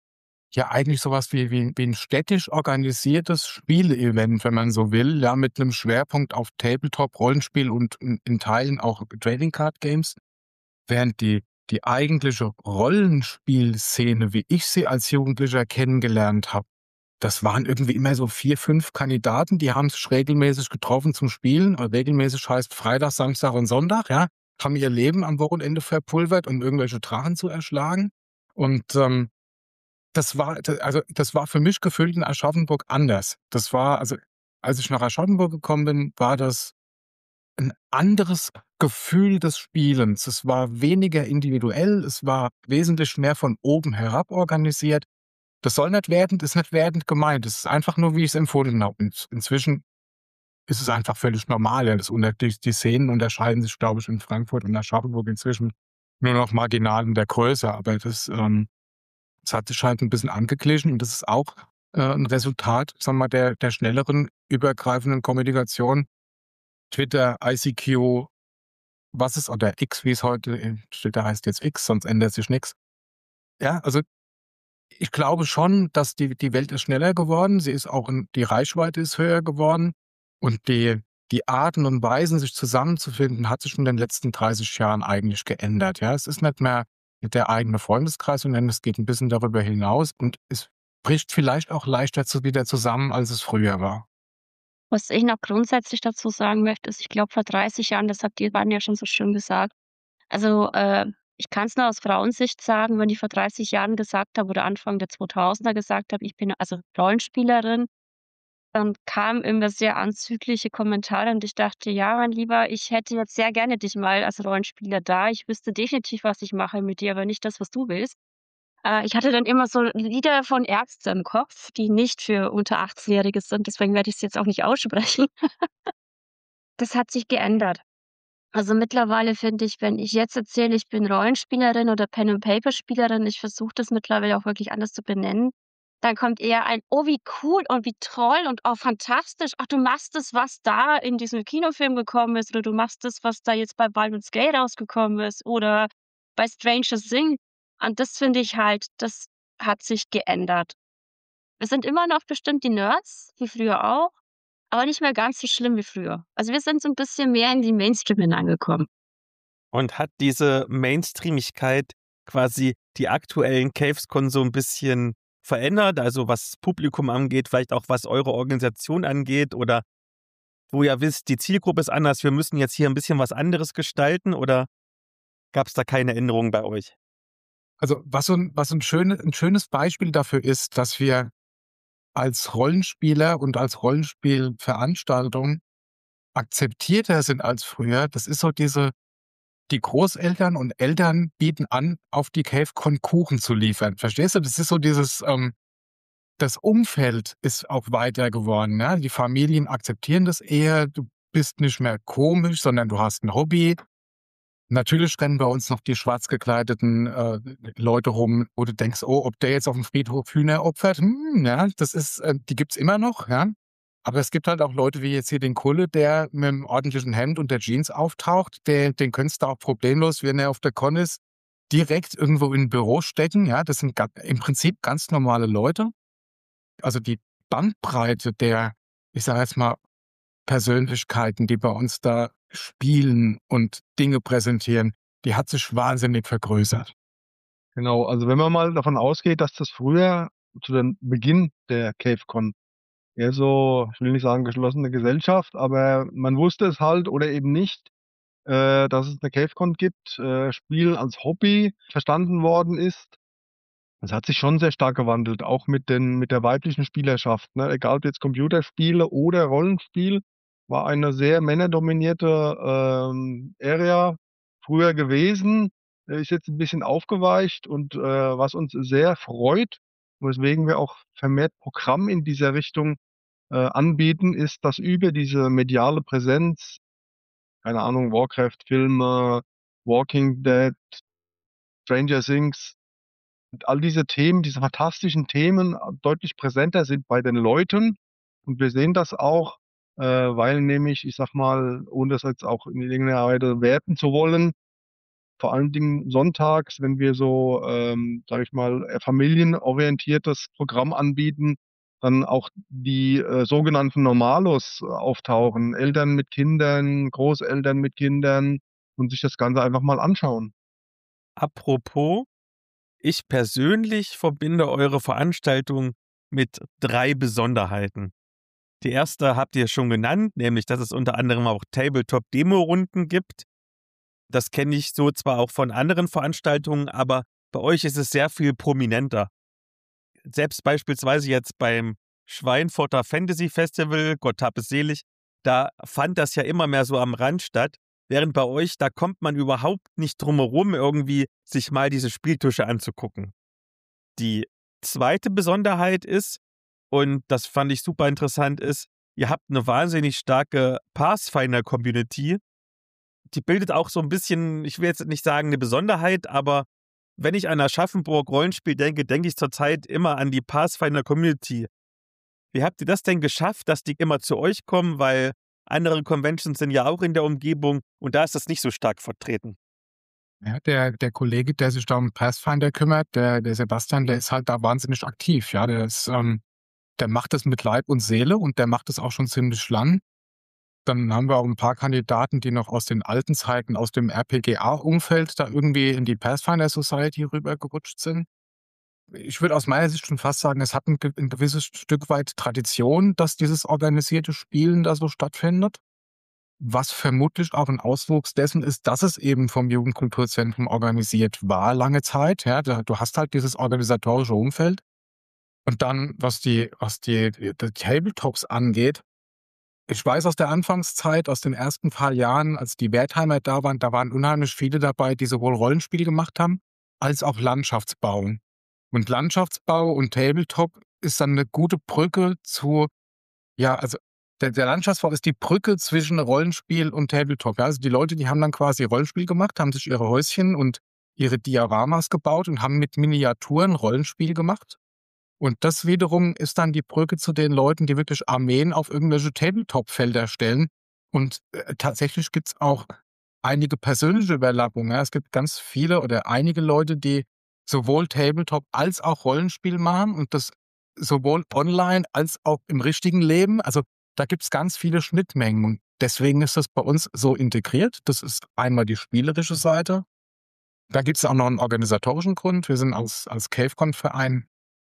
ja eigentlich sowas wie wie wie 'n städtisch organisiertes Spiele-Event, wenn man so will, ja, mit 'nem Schwerpunkt auf Tabletop-Rollenspiel und in in Teilen auch Trading Card Games, während die die eigentliche Rollenspielszene, wie ich sie als Jugendlicher kennengelernt habe, das waren irgendwie immer so vier, fünf Kandidaten, die haben sich regelmäßig getroffen zum Spielen. Äh, regelmäßig heißt Freitag, Samstag und Sonntag, ja, haben ihr Leben am Wochenende verpulvert, um irgendwelche Drachen zu erschlagen. Und, ähm, das war d also, das war für mich gefühlt in Aschaffenburg anders. Das war also, als ich nach Aschaffenburg gekommen bin, war das 'n anderes Gefühl des Spielens. Es war weniger individuell, es war wesentlich mehr von oben herab organisiert. Das soll nicht wertend ist nicht wertend gemeint. Das ist einfach nur, wie ich's empfunden habe. Und inzwischen ist es einfach völlig normal, ja. Das unter die die Szenen unterscheiden sich, glaube ich, in Frankfurt und Aschaffenburg inzwischen nur noch marginal in der Größe, aber das, ähm das hat sich halt 'n bisschen angeglichen und das ist auch, äh, 'n Resultat, sagen wir mal, der der schnelleren übergreifenden Kommunikation. Twitter, I C Q, was es oder X, wie es heute in Twitter heißt jetzt X, sonst ändert sich nix. Ja, also, ich glaube schon, dass die die Welt ist schneller geworden. Sie ist auch in die Reichweite ist höher geworden und die die Arten und Weisen, sich zusammenzufinden, hat sich in den letzten dreißig Jahren eigentlich geändert, ja? Es ist nicht mehr der eigene Freundeskreis, sondern es geht 'n bisschen darüber hinaus und es bricht vielleicht auch leichter zu wieder zusammen, als es früher war. Was ich noch grundsätzlich dazu sagen möchte, ist, ich glaube, vor dreißig Jahren, das habt ihr beiden ja schon so schön gesagt. Also, äh, ich kann's nur aus Frauensicht sagen, wenn ich vor dreißig Jahren gesagt habe oder Anfang der zweitausender gesagt habe, ich bin also Rollenspielerin, dann kamen immer sehr anzügliche Kommentare und ich dachte: „Ja, mein Lieber, ich hätte jetzt sehr gerne dich mal als Rollenspieler da. Ich wüsste definitiv, was ich mache mit dir, aber nicht das, was du willst.“ Äh, ich hatte dann immer so Lieder von Ärzte im Kopf, die nicht für unter Achtzehnjährige sind, deswegen werde ich's jetzt auch nicht aussprechen. Das hat sich geändert. Also, mittlerweile finde ich, wenn ich jetzt erzähle, ich bin Rollenspielerin oder Pen-and-Paper-Spielerin, ich versuche das mittlerweile auch wirklich anders zu benennen, dann kommt eher ein: „Oh, wie cool und wie toll und oh, fantastisch. Ach, du machst das, was da in diesem Kinofilm gekommen ist oder du machst das, was da jetzt bei Baldur's Gate rausgekommen ist oder bei Stranger Thing.“ Und das finde ich halt, das hat sich geändert. Wir sind immer noch bestimmt die Nerds, wie früher auch, aber nicht mehr ganz so schlimm wie früher. Also, wir sind so 'n bisschen mehr in die Mainstream hineingekommen. Und hat diese Mainstreamigkeit quasi die aktuellen Caves-Con so 'n bisschen verändert? Also, was Publikum angeht, vielleicht auch was eure Organisation angeht oder wo ihr wisst, die Zielgruppe ist anders, wir müssen jetzt hier 'n bisschen was anderes gestalten oder gab's da keine Änderungen bei euch? Also, was so 'n was so 'n schöne 'n schönes Beispiel dafür ist, dass wir als Rollenspieler und als Rollenspielveranstaltung akzeptierter sind als früher. Das ist so diese die Großeltern und Eltern bieten an, auf die Cave-Con Kuchen zu liefern. Verstehst du? Das ist so dieses, ähm das Umfeld ist auch weiter geworden, ja? Die Familien akzeptieren das eher. Du bist nicht mehr komisch, sondern du hast 'n Hobby. Natürlich rennen bei uns noch die schwarz gekleideten, äh, Leute rum, wo du denkst: „Oh, ob der jetzt aufm Friedhof Hühner opfert? Hm, ja, das ist äh, die gibt's immer noch, ja?“ Aber es gibt halt auch Leute wie jetzt hier den Kulle, der mit'm ordentlichen Hemd und der Jeans auftaucht. Der den könntest du auch problemlos, wenn er auf der Con ist, direkt irgendwo in 'n Büro stecken, ja? Das sind ga im Prinzip ganz normale Leute. Also, die Bandbreite der, ich sage jetzt mal, Persönlichkeiten, die bei uns da spielen und Dinge präsentieren, die hat sich wahnsinnig vergrößert. Genau, also, wenn man mal davon ausgeht, dass das früher zu dem Beginn der Cave-Con eher so, ich will nicht sagen geschlossene Gesellschaft, aber man wusste es halt oder eben nicht, äh, dass es 'ne Cave-Con gibt, äh, Spielen als Hobby verstanden worden ist. Das hat sich schon sehr stark gewandelt, auch mit den mit der weiblichen Spielerschaft, ne? Egal ob jetzt Computerspiele oder Rollenspiel, war eine sehr männerdominierte, ähm, Area früher gewesen, äh, ist jetzt 'n bisschen aufgeweicht und, äh, was uns sehr freut, weswegen wir auch vermehrt Programm in dieser Richtung, äh, anbieten, ist, dass über diese mediale Präsenz, keine Ahnung, Warcraft-Filme, Walking Dead, Stranger Things und all diese Themen, diese fantastischen Themen deutlich präsenter sind bei den Leuten. Und wir sehen das auch, äh, weil nämlich, ich sage mal, ohne das jetzt auch in irgendeiner Weise werten zu wollen vor allen Dingen sonntags, wenn wir so, ähm, sage ich mal, äh, familienorientiertes Programm anbieten, dann auch die, äh, sogenannten Normalos auftauchen. Eltern mit Kindern, Großeltern mit Kindern und sich das Ganze einfach mal anschauen. Apropos, ich persönlich verbinde eure Veranstaltung mit drei Besonderheiten. Die erste habt ihr schon genannt, nämlich dass es unter anderem auch Tabletop-Demo-Runden gibt. Das kenne ich so zwar auch von anderen Veranstaltungen, aber bei euch ist es sehr viel prominenter. Selbst beispielsweise jetzt beim Schweinfurter Fantasy Festival, Gott hab es selig, da fand das ja immer mehr so am Rand statt, während bei euch, da kommt man überhaupt nicht drum herum, irgendwie sich mal diese Spieltische anzugucken. Die zweite Besonderheit ist, und das fand ich super interessant, ist, ihr habt eine wahnsinnig starke Pathfinder-Community. Die bildet auch so ein bisschen, ich will jetzt nicht sagen eine Besonderheit, aber wenn ich an Aschaffenburg-Rollenspiel denke, denke ich zurzeit immer an die Pathfinder-Community. Wie habt ihr das denn geschafft, dass die immer zu euch kommen? Weil andere Conventions sind ja auch in der Umgebung und da ist das nicht so stark vertreten. Ja, der, der Kollege, der sich da um Pathfinder kümmert, der, der Sebastian, der ist halt da wahnsinnig aktiv. Ja, der ist, ähm, der macht das mit Leib und Seele und der macht das auch schon ziemlich lang. Dann haben wir auch ein paar Kandidaten, die noch aus den alten Zeiten, aus dem R P G A-Umfeld da irgendwie in die Pathfinder Society rübergerutscht sind. Ich würde aus meiner Sicht schon fast sagen, es hat ein, ge- ein gewisses Stück weit Tradition, dass dieses organisierte Spielen da so stattfindet. Was vermutlich auch ein Auswuchs dessen ist, dass es eben vom Jugendkulturzentrum organisiert war lange Zeit. Ja, da, du hast halt dieses organisatorische Umfeld. Und dann, was die, was die, die, die Tabletops angeht, ich weiß aus der Anfangszeit, aus den ersten paar Jahren, als die Wertheimer da waren, da waren unheimlich viele dabei, die sowohl Rollenspiel gemacht haben, als auch Landschaftsbau. Und Landschaftsbau und Tabletop ist dann eine gute Brücke zu, ja, also der, der Landschaftsbau ist die Brücke zwischen Rollenspiel und Tabletop. Ja, also die Leute, die haben dann quasi Rollenspiel gemacht, haben sich ihre Häuschen und ihre Dioramas gebaut und haben mit Miniaturen Rollenspiel gemacht. Und das wiederum ist dann die Brücke zu den Leuten, die wirklich Armeen auf irgendwelche Tabletop-Felder stellen. Und äh, tatsächlich gibt's auch einige persönliche Überlappungen. Ja. Es gibt ganz viele oder einige Leute, die sowohl Tabletop als auch Rollenspiel machen und das sowohl online als auch im richtigen Leben. Also da gibt's ganz viele Schnittmengen. Und deswegen ist das bei uns so integriert. Das ist einmal die spielerische Seite. Da gibt's auch noch einen organisatorischen Grund. Wir sind als, als CaveCon-Verein,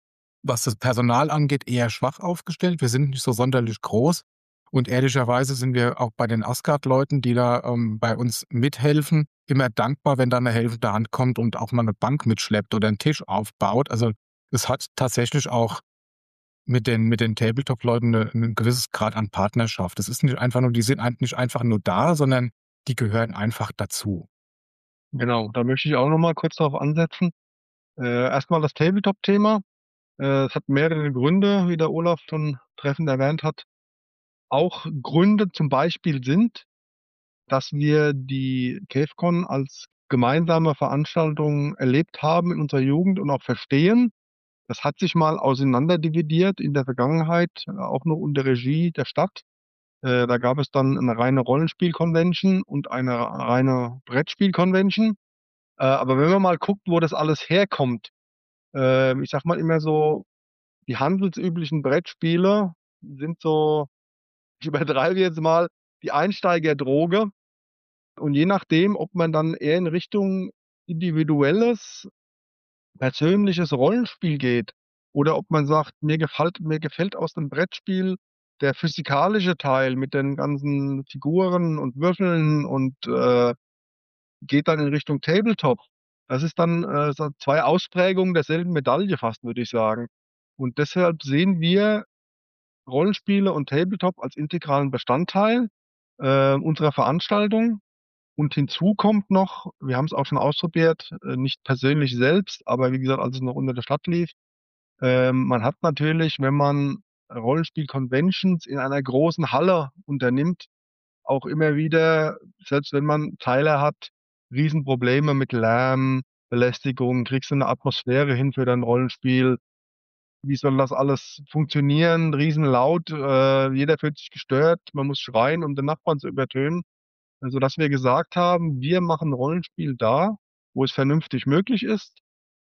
was das Personal angeht, eher schwach aufgestellt. Wir sind nicht so sonderlich groß. Und ehrlicherweise sind wir auch bei den Asgard-Leuten, die da ähm, bei uns mithelfen, immer dankbar, wenn da eine helfende Hand kommt und auch mal eine Bank mitschleppt oder einen Tisch aufbaut. Also es hat tatsächlich auch mit den, mit den Tabletop-Leuten eine, ein gewisses Grad an Partnerschaft. Das ist nicht einfach nur, die sind ein- nicht einfach nur da, sondern die gehören einfach dazu. Genau, da möchte ich auch noch mal kurz darauf ansetzen. Äh, erst das Tabletop-Thema. Äh, es hat mehrere Gründe, wie der Olaf schon treffend erwähnt hat. Auch Gründe zum Beispiel sind, dass wir die CaveCon als gemeinsame Veranstaltung erlebt haben in unserer Jugend und auch verstehen. Das hat sich mal auseinanderdividiert in der Vergangenheit, äh, auch noch unter Regie der Stadt. Äh, da gab es dann eine reine Rollenspiel-Convention und eine reine Brettspiel-Convention. Äh, aber wenn man mal guckt, wo das alles herkommt, äh, ich sage mal immer so, die handelsüblichen Brettspiele sind so, ich übertreibe jetzt mal, die Einsteigerdroge. Und je nachdem, ob man dann eher in Richtung individuelles, persönliches Rollenspiel geht oder ob man sagt, mir gefällt mir gefällt aus dem Brettspiel der physikalische Teil mit den ganzen Figuren und Würfeln und, äh, geht dann in Richtung Tabletop. Das ist dann, äh, so zwei Ausprägungen derselben Medaille fast, würde ich sagen. Und deshalb sehen wir Rollenspiele und Tabletop als integralen Bestandteil, äh, unserer Veranstaltung. Und hinzu kommt noch, wir haben es auch schon ausprobiert, äh, nicht persönlich selbst, aber wie gesagt, als es noch unter der Stadt lief, ähm, man hat natürlich, wenn man Rollenspiel-Conventions in einer großen Halle unternimmt, auch immer wieder, selbst wenn man Teile hat, Riesenprobleme mit Lärm, Belästigung. Kriegst du 'ne Atmosphäre hin für dein Rollenspiel? Wie soll das alles funktionieren? Riesenlaut, äh, jeder fühlt sich gestört, man muss schreien, um den Nachbarn zu übertönen. Sodass wir gesagt haben, wir machen Rollenspiel da, wo es vernünftig möglich ist.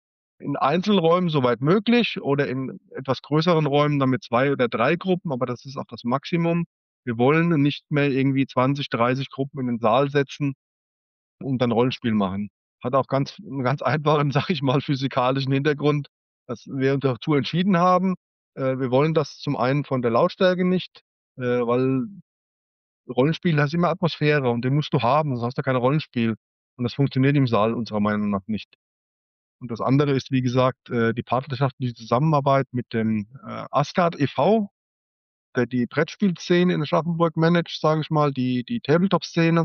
In Einzelräumen soweit möglich oder in etwas größeren Räumen dann mit zwei oder drei Gruppen, aber das ist auch das Maximum. Wir wollen nicht mehr irgendwie zwanzig, dreißig Gruppen in den Saal setzen und dann Rollenspiel machen. Hat auch ganz 'n ganz einfachen, sage ich mal, physikalischen Hintergrund, dass wir uns dazu entschieden haben, äh, wir wollen das zum einen von der Lautstärke nicht, äh, weil Rollenspiel das ist immer Atmosphäre und den musst du haben, sonst hast du kein Rollenspiel. Und das funktioniert im Saal unserer Meinung nach nicht. Und das andere ist, wie gesagt, äh, die partnerschaftliche Zusammenarbeit mit dem, äh, Asgard e V, der die Brettspielszene in Aschaffenburg managt, sage ich mal, die die Tabletop-Szene,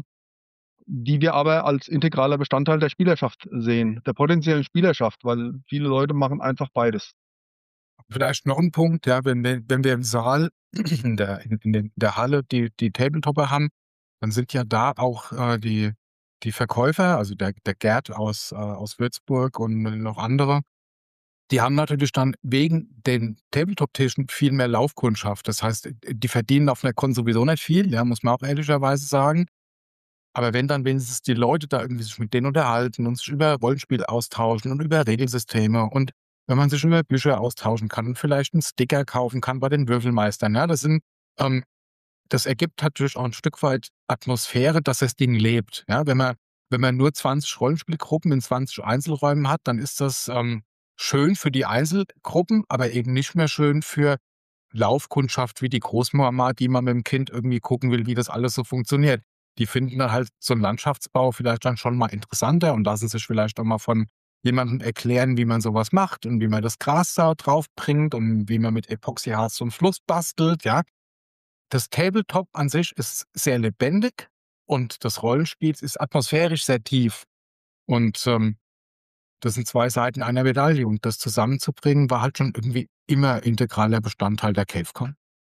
die wir aber als integraler Bestandteil der Spielerschaft sehen, der potenziellen Spielerschaft, weil viele Leute machen einfach beides. Vielleicht noch 'n Punkt, ja, wenn wir wenn wir im Saal in der in in den der Halle die die Tabletopper haben, dann sind ja da auch, äh, die die Verkäufer, also der der Gerd aus, äh aus Würzburg und noch andere, die haben natürlich dann wegen den Tabletop-Tischen viel mehr Laufkundschaft. Das heißt, äh, die verdienen auf 'ner Con sowieso nicht viel, ja, muss man auch ehrlicherweise sagen. Aber wenn dann wenigstens die Leute da irgendwie sich mit denen unterhalten und sich über Rollenspiel austauschen und über Regelsysteme und wenn man sich über Bücher austauschen kann und vielleicht 'n Sticker kaufen kann bei den Würfelmeistern, ja, das sind ähm, das ergibt natürlich auch 'n Stück weit Atmosphäre, dass das Ding lebt, ja? Wenn man wenn man nur zwanzig Rollenspielgruppen in zwanzig Einzelräumen hat, dann ist das, ähm, schön für die Einzelgruppen, aber eben nicht mehr schön für Laufkundschaft wie die Großmama, die mal mit'm Kind irgendwie gucken will, wie das alles so funktioniert. Die finden dann halt so 'n Landschaftsbau vielleicht dann schon mal interessanter und lassen sich vielleicht auch mal von jemandem erklären, wie man so was macht und wie man das Gras da drauf bringt und wie man mit Epoxyharz so 'n Fluss bastelt, ja? Das Tabletop an sich ist sehr lebendig und das Rollenspiel ist atmosphärisch sehr tief. Und, ähm, das sind zwei Seiten einer Medaille und das zusammenzubringen, war halt schon irgendwie immer integraler Bestandteil der CaveCon.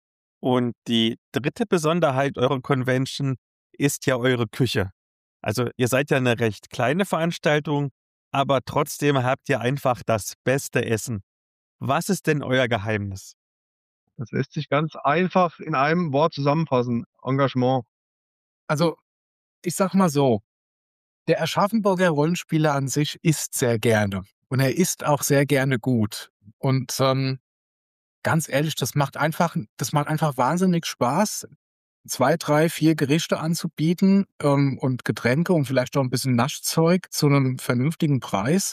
Und die dritte Besonderheit eurer Convention ist ja eure Küche. Also, ihr seid ja 'ne recht kleine Veranstaltung, aber trotzdem habt ihr einfach das beste Essen. Was ist denn euer Geheimnis? Das lässt sich ganz einfach in einem Wort zusammenfassen: Engagement. Also, ich sage mal so, der Aschaffenburger Rollenspieler an sich isst sehr gerne und er isst auch sehr gerne gut. Und, ähm, ganz ehrlich, das macht einfach das macht einfach wahnsinnig Spaß, zwei, drei, vier Gerichte anzubieten, ähm, und Getränke und vielleicht auch 'n bisschen Naschzeug zu 'nem vernünftigen Preis,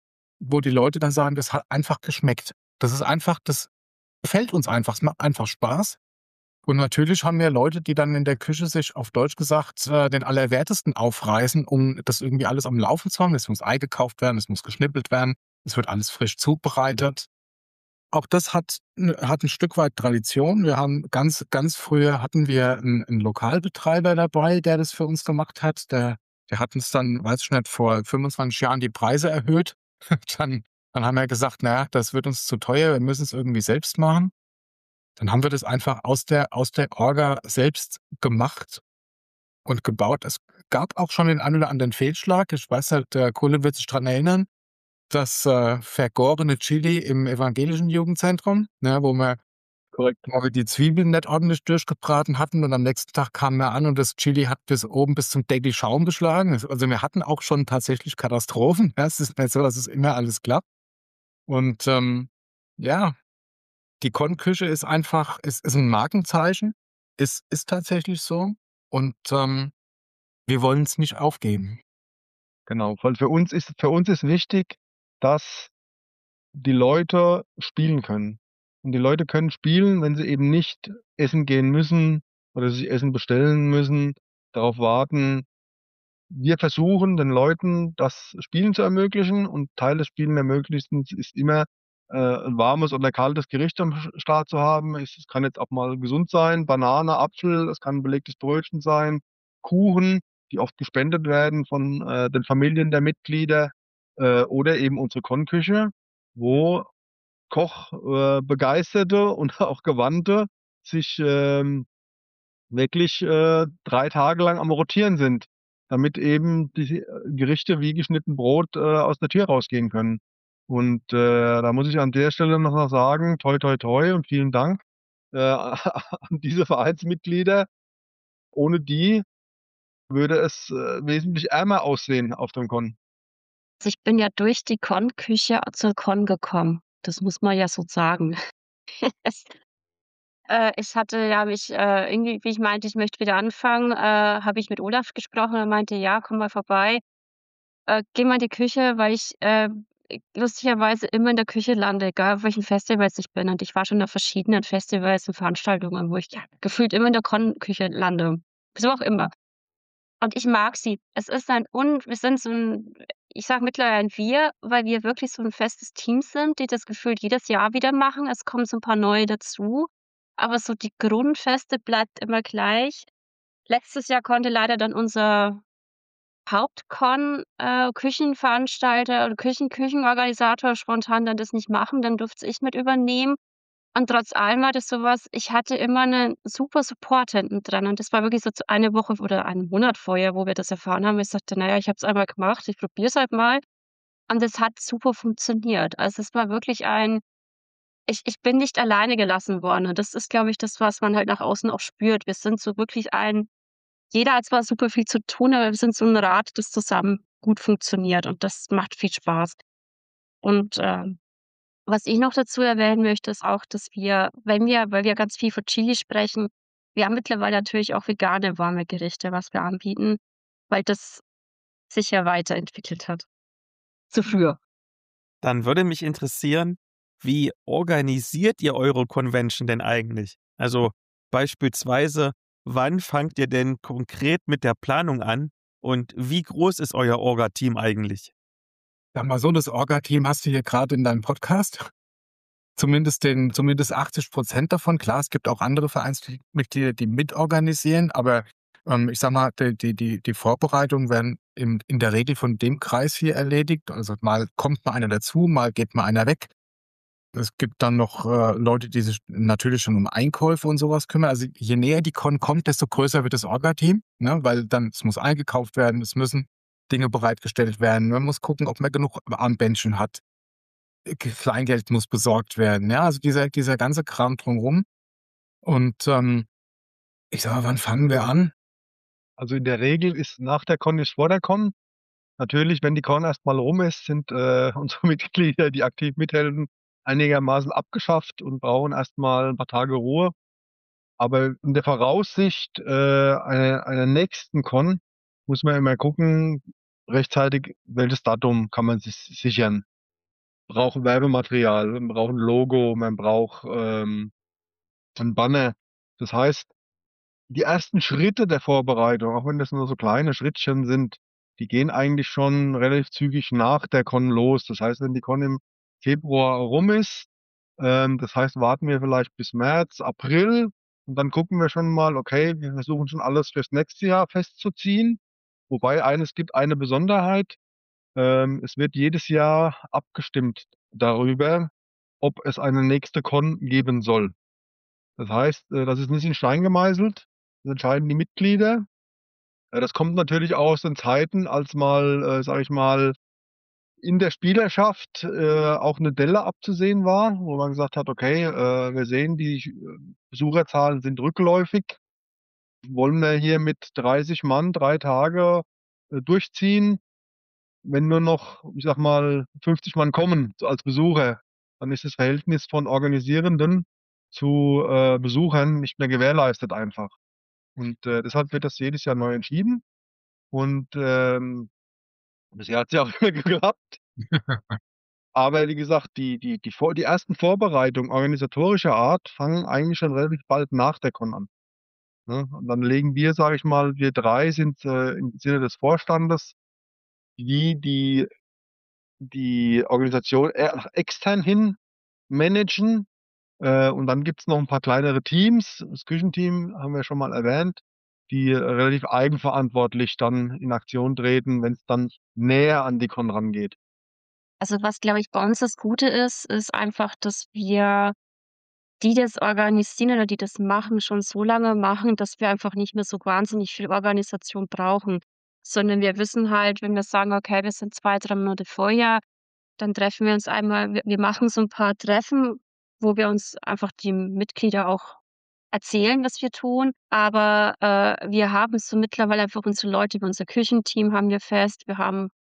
wo die Leute dann sagen: „Das hat einfach geschmeckt.“ Das ist einfach das gefällt uns einfach. Es macht einfach Spaß. Und natürlich haben wir Leute, die dann in der Küche sich auf Deutsch gesagt, äh, den Allerwertesten aufreißen, um das irgendwie alles am Laufen zu haben. Es muss eingekauft werden, es muss geschnippelt werden, es wird alles frisch zubereitet. Auch das hat 'n hat 'n Stück weit Tradition. Wir haben ganz ganz früher hatten wir 'n 'n Lokalbetreiber dabei, der das für uns gemacht hat. Der der hat uns dann, weiß ich nicht, vor fünfundzwanzig Jahren die Preise erhöht. Dann dann haben wir gesagt: „Na ja, das wird uns zu teuer, wir müssen's irgendwie selbst machen.“ Dann haben wir das einfach aus der aus der Orga selbst gemacht und gebaut. Es gab auch schon den einen oder anderen Fehlschlag. Ich weiß halt, der Kulle wird sich dran erinnern, das, äh, vergorene Chili im evangelischen Jugendzentrum, ne, wo wir Korrekt. wo wir die Zwiebeln nicht ordentlich durchgebraten hatten und am nächsten Tag kamen wir an und das Chili hat bis oben bis zum Deckel Schaum geschlagen. Also also, wir hatten auch schon tatsächlich Katastrophen, ja? Es ist nicht so, dass es immer alles klappt. Und, ähm, ja, die Con-Küche ist einfach ist ist 'n Markenzeichen. Es ist tatsächlich so und, ähm, wir wollen's nicht aufgeben. Genau, weil für uns ist für uns ist wichtig, dass die Leute spielen können. Und die Leute können spielen, wenn sie eben nicht essen gehen müssen oder sich Essen bestellen müssen, darauf warten. Wir versuchen, den Leuten das Spielen zu ermöglichen und Teil des Spielen Ermöglichens ist immer, äh, 'n warmes oder kaltes Gericht am Sch Start zu haben. Es kann jetzt auch mal gesund sein, Banane, Apfel, es kann 'n belegtes Brötchen sein, Kuchen, die oft gespendet werden von, äh, den Familien der Mitglieder, äh, oder eben unsere Con-Küche, wo Koch äh, Begeisterte und auch Gewandte sich, ähm, wirklich, äh, drei Tage lang am Rotieren sind, damit eben diese, äh, Gerichte wie geschnitten Brot, äh, aus der Tür rausgehen können. Und, äh, da muss ich an der Stelle noch mal sagen: Toi, toi, toi und vielen Dank, äh, an diese Vereinsmitglieder. Ohne die würde es, äh, wesentlich ärmer aussehen auf dem Con. Also, ich bin ja durch die Con-Küche zur Con gekommen. Das muss man ja so sagen. Es äh, ich hatte ja mich, äh, irgendwie wie ich meinte, ich möchte wieder anfangen, äh, habe ich mit Olaf gesprochen. Er meinte: „Ja, komm mal vorbei, äh, geh mal in die Küche", weil ich, äh, lustigerweise immer in der Küche lande, egal auf welchen Festivals ich bin. Und ich war schon auf verschiedenen Festivals und Veranstaltungen, wo ich ja gefühlt immer in der Con-Küche lande, so auch immer. Und ich mag sie. Es ist ein un wir sind so 'n ich sage mittlerweile ein Wir, weil wir wirklich so 'n festes Team sind, die das gefühlt jedes Jahr wieder machen. Es kommen so 'n paar neue dazu, aber so die Grundfeste bleibt immer gleich. Letztes Jahr konnte leider dann unser Haupt-Con äh, Küchenveranstalter oder Küchen Küchenorganisator spontan dann das nicht machen, dann durfte ich mit übernehmen. Und trotz allem war das so was, ich hatte immer 'nen super Support hinten dran und das war wirklich so zu eine Woche oder einen Monat vorher, wo wir das erfahren haben. Ich sagte: „Na ja, ich habe es einmal gemacht, ich probiere es halt mal." Und es hat super funktioniert. Also, es war wirklich ein ich ich bin nicht alleine gelassen worden und das ist, glaube ich, das, was man halt nach außen auch spürt. Wir sind so wirklich ein jeder hat zwar super viel zu tun, aber wir sind so 'n Rad, das zusammen gut funktioniert und das macht viel Spaß. Und, ähm, was ich noch dazu erwähnen möchte, ist auch, dass wir, wenn wir weil wir ganz viel von Chili sprechen, wir haben mittlerweile natürlich auch vegane warme Gerichte, was wir anbieten, weil das sich ja weiterentwickelt hat zu früher. Dann würde mich interessieren, wie organisiert ihr eure Convention denn eigentlich? Also, beispielsweise, wann fangt ihr denn konkret mit der Planung an und wie groß ist euer Orga-Team eigentlich? Sag mal so, das Orga-Team hast du hier grade in deinem Podcast. Zumindest den zumindest achtzig Prozent davon. Klar, es gibt auch andere Vereinsmitglieder, die mitorganisieren, aber, ähm, ich sage mal, die die die die Vorbereitungen werden in in der Regel von dem Kreis hier erledigt. Also, mal kommt mal einer dazu, mal geht mal einer weg. Es gibt dann noch, äh, Leute, die sich natürlich schon um Einkäufe und so was kümmern. Also, je näher die Con kommt, desto größer wird das Orga-Team, ne, weil dann es muss eingekauft werden, es müssen Dinge bereitgestellt werden. Man muss gucken, ob man genug Armbändchen hat. Äh, K Kleingeld muss besorgt werden, ja, also dieser dieser ganze Kram drumrum. Und, ähm, ich sage mal, wann fangen wir an? Also, in der Regel ist nach der Con ist vor der Con. Natürlich, wenn die Con erst mal rum ist, sind, äh, unsere Mitglieder, die aktiv mithelfen, einigermaßen abgeschafft und brauchen erst mal 'n paar Tage Ruhe. Aber in der Voraussicht, äh, einer einer nächsten Con muss man immer gucken, rechtzeitig, welches Datum kann man sich sichern. Brauchen Werbematerial, man braucht 'n Logo, man braucht, ähm, 'n Banner. Das heißt, die ersten Schritte der Vorbereitung, auch wenn das nur so kleine Schrittchen sind, die gehen eigentlich schon relativ zügig nach der Con los. Das heißt, wenn die Con im Februar rum ist, ähm, das heißt, warten wir vielleicht bis März, April und dann gucken wir schon mal, okay, wir versuchen schon alles fürs nächste Jahr festzuziehen. Wobei eines gibt eine Besonderheit, ähm, es wird jedes Jahr abgestimmt darüber, ob es eine nächste Con geben soll. Das heißt, äh, das ist nicht in Stein gemeißelt. Das entscheiden die Mitglieder. Äh, das kommt natürlich aus den Zeiten, als mal, äh, sage ich mal, in der Spielerschaft, äh, auch 'ne Delle abzusehen war, wo man gesagt hat: „Okay, äh, wir sehen, die ch äh, Besucherzahlen sind rückläufig. Wollen wir hier mit dreißig Mann drei Tage, äh, durchziehen? Wenn nur noch, ich sage mal, fünfzig Mann kommen, so als Besucher, dann ist das Verhältnis von Organisierenden zu, äh, Besuchern nicht mehr gewährleistet einfach." Und, äh, deshalb wird das jedes Jahr neu entschieden. Und, ähm, bisher hat's ja auch immer geklappt. Aber wie gesagt, die die die Vor die ersten Vorbereitungen organisatorischer Art fangen eigentlich schon relativ bald nach der Con an, ne? Und dann legen wir, sage ich mal wir drei sind, äh, im Sinne des Vorstandes die, die die Organisation eher nach extern hin managen. Äh, und dann gibt's noch 'n paar kleinere Teams. Das Küchenteam haben wir schon mal erwähnt, die relativ eigenverantwortlich dann in Aktion treten, wenn's dann näher an die Con rangeht. Also, was, glaube ich, bei uns das Gute ist, ist einfach, dass wir, die das organisieren oder die das machen, schon so lange machen, dass wir einfach nicht mehr so wahnsinnig viel Organisation brauchen. Sondern wir wissen halt, wenn wir sagen: „Okay, wir sind zwei, drei Monate vorher", dann treffen wir uns einmal wir wir machen so 'n paar Treffen, wo wir uns einfach die Mitglieder auch erzählen, was wir tun. Aber, äh, wir haben so mittlerweile einfach unsere Leute, unser Küchenteam haben wir fest. Wir haben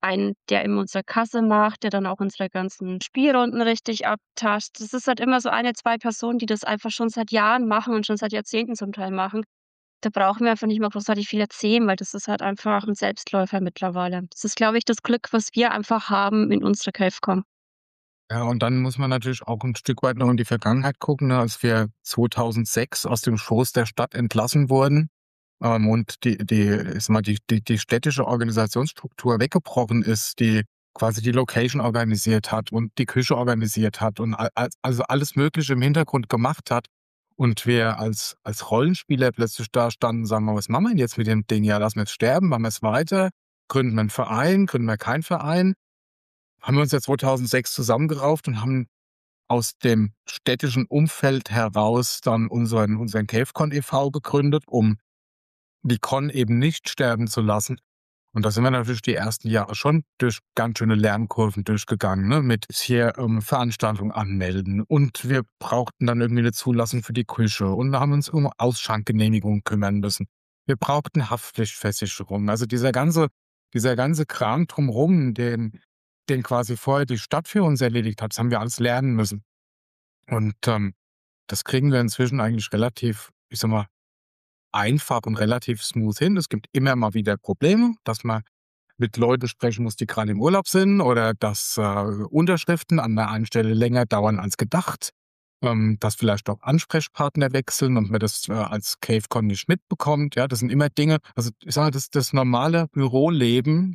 einen, der eben unsere Kasse macht, der dann auch unsere ganzen Spielrunden richtig abtastet. Das ist halt immer so eine, zwei Personen, die das einfach schon seit Jahren machen und schon seit Jahrzehnten zum Teil machen. Da brauchen wir einfach nicht mehr großartig viel erzählen, weil das ist halt einfach 'n Selbstläufer mittlerweile. Das ist, glaube ich, das Glück, was wir einfach haben in unserer CaveCon. Ja, und dann muss man natürlich auch ein Stück weit noch in die Vergangenheit gucken, ne, als wir zweitausendsechs aus dem Schoß der Stadt entlassen wurden, ähm, und die die ich sage mal, die die die städtische Organisationsstruktur weggebrochen ist, die quasi die Location organisiert hat und die Küche organisiert hat und a a also alles Mögliche im Hintergrund gemacht hat und wir als als Rollenspieler plötzlich da standen und sagen: „Was machen wir denn jetzt mit dem Ding? Ja, lassen wir es sterben? Machen wir es weiter? Gründen wir 'n Verein? Gründen wir keinen Verein?“ Haben wir uns ja zweitausendsechs zusammengerauft und haben aus dem städtischen Umfeld heraus dann unseren unseren CaveCon e V gegründet, um die Con eben nicht sterben zu lassen. Und da sind wir natürlich die ersten Jahre schon durch ganz schöne Lernkurven durchgegangen, ne, mit hier, ähm, Veranstaltungen anmelden und wir brauchten dann irgendwie 'ne Zulassung für die Küche und da haben wir uns um Ausschankgenehmigungen kümmern müssen. Wir brauchten Haftpflichtversicherung. Also, dieser ganze dieser ganze Kram drumrum, den den quasi vorher die Stadt für uns erledigt hat, das haben wir alles lernen müssen. Und, ähm, das kriegen wir inzwischen eigentlich relativ, ich sage mal, einfach und relativ smooth hin. Es gibt immer mal wieder Probleme, dass man mit Leuten sprechen muss, die gerade im Urlaub sind oder dass, äh, Unterschriften an der einen Stelle länger dauern als gedacht, ähm, dass vielleicht auch Ansprechpartner wechseln und man das, äh, als CaveCon nicht mitbekommt. Ja, das sind immer Dinge, also, ich sage mal, das das normale Büroleben,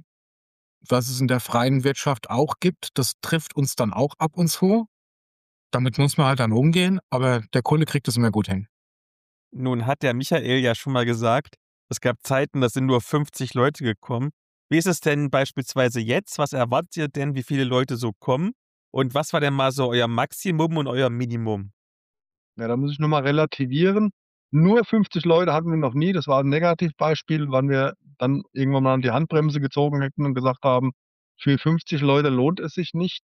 was es in der freien Wirtschaft auch gibt, das trifft uns dann auch ab und zu. Damit muss man halt dann umgehen, aber der Kunde kriegt es immer gut hin. Nun hat der Michael ja schon mal gesagt, es gab Zeiten, da sind nur fünfzig Leute gekommen. Wie ist es denn beispielsweise jetzt? Was erwartet ihr denn, wie viele Leute so kommen? Und was war denn mal so euer Maximum und euer Minimum? Ja, da muss ich noch mal relativieren. Nur fünfzig Leute hatten wir noch nie. Das war 'n Negativbeispiel, wann wir dann irgendwann mal an die Handbremse gezogen hätten und gesagt haben: „Für fünfzig Leute lohnt es sich nicht.“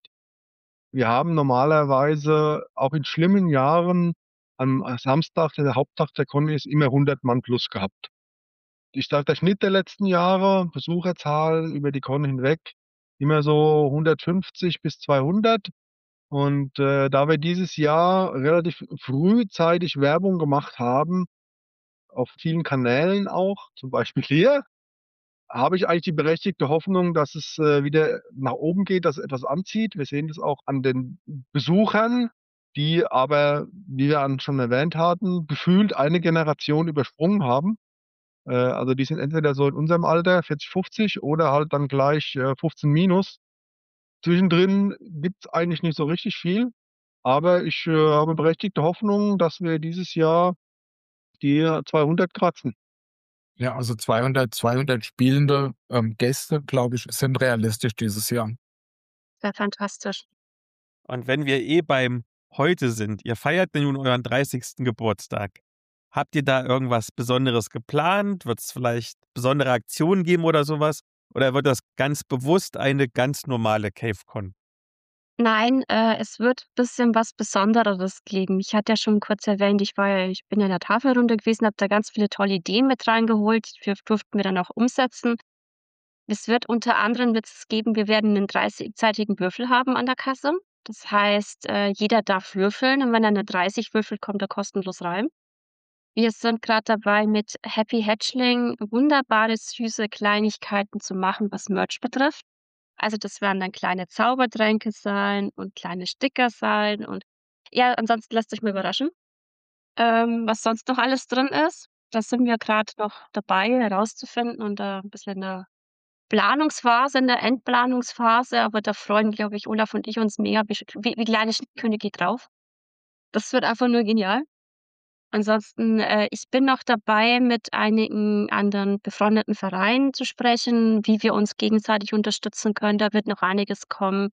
Wir haben normalerweise auch in schlimmen Jahren am Samstag, der Haupttag der Con ist, immer hundert Mann plus gehabt. Ich sage, der Schnitt der letzten Jahre, Besucherzahl über die Con hinweg, immer so hundertfünfzig bis zweihundert. Und, äh, da wir dieses Jahr relativ frühzeitig Werbung gemacht haben, auf vielen Kanälen auch, zum Beispiel hier, habe ich eigentlich die berechtigte Hoffnung, dass es, äh, wieder nach oben geht, dass es etwas anzieht. Wir sehen das auch an den Besuchern, die aber, wie wir an schon erwähnt hatten, gefühlt eine Generation übersprungen haben. Äh, also, die sind entweder so in unserem Alter, vierzig, fünfzig oder halt dann gleich, äh, fünfzehn minus. Zwischendrin gibt's eigentlich nicht so richtig viel, aber ich, äh, habe berechtigte Hoffnung, dass wir dieses Jahr die zweihundert kratzen. Ja, also zweihundert zweihundert spielende, ähm, Gäste, glaube ich, sind realistisch dieses Jahr. Wäre fantastisch. Und wenn wir eh beim Heute sind, ihr feiert ja nun euren dreißigsten Geburtstag. Habt ihr da irgendwas Besonderes geplant? Wird's vielleicht besondere Aktionen geben oder so was? Oder wird das ganz bewusst eine ganz normale CaveCon? Nein, äh, es wird bisschen was Besondereres geben. Ich hatte ja schon kurz erwähnt, ich war ja ich bin ja in der Tafelrunde gewesen, habe da ganz viele tolle Ideen mit reingeholt, die dürf durften wir dann auch umsetzen. Es wird unter anderem wird's es geben, wir werden 'nen dreißig-seitigen Würfel haben an der Kasse. Das heißt, äh, jeder darf würfeln und wenn er 'ne dreißig würfelt, kommt er kostenlos rein. Wir sind grad dabei, mit Happy Hatchling wunderbare, süße Kleinigkeiten zu machen, was Merch betrifft. Also, das werden dann kleine Zaubertränke sein und kleine Sticker sein und ja, ansonsten lasst euch mal überraschen, ähm, was sonst noch alles drin ist. Da sind wir grad noch dabei herauszufinden und da 'n bisschen in der Planungsphase in der Endplanungsphase, aber da freuen, glaube ich, Olaf und ich uns mega wie sch wie wie kleine Schneekönige drauf. Das wird einfach nur genial. Ansonsten, äh, ich bin noch dabei, mit einigen anderen befreundeten Vereinen zu sprechen, wie wir uns gegenseitig unterstützen können. Da wird noch einiges kommen.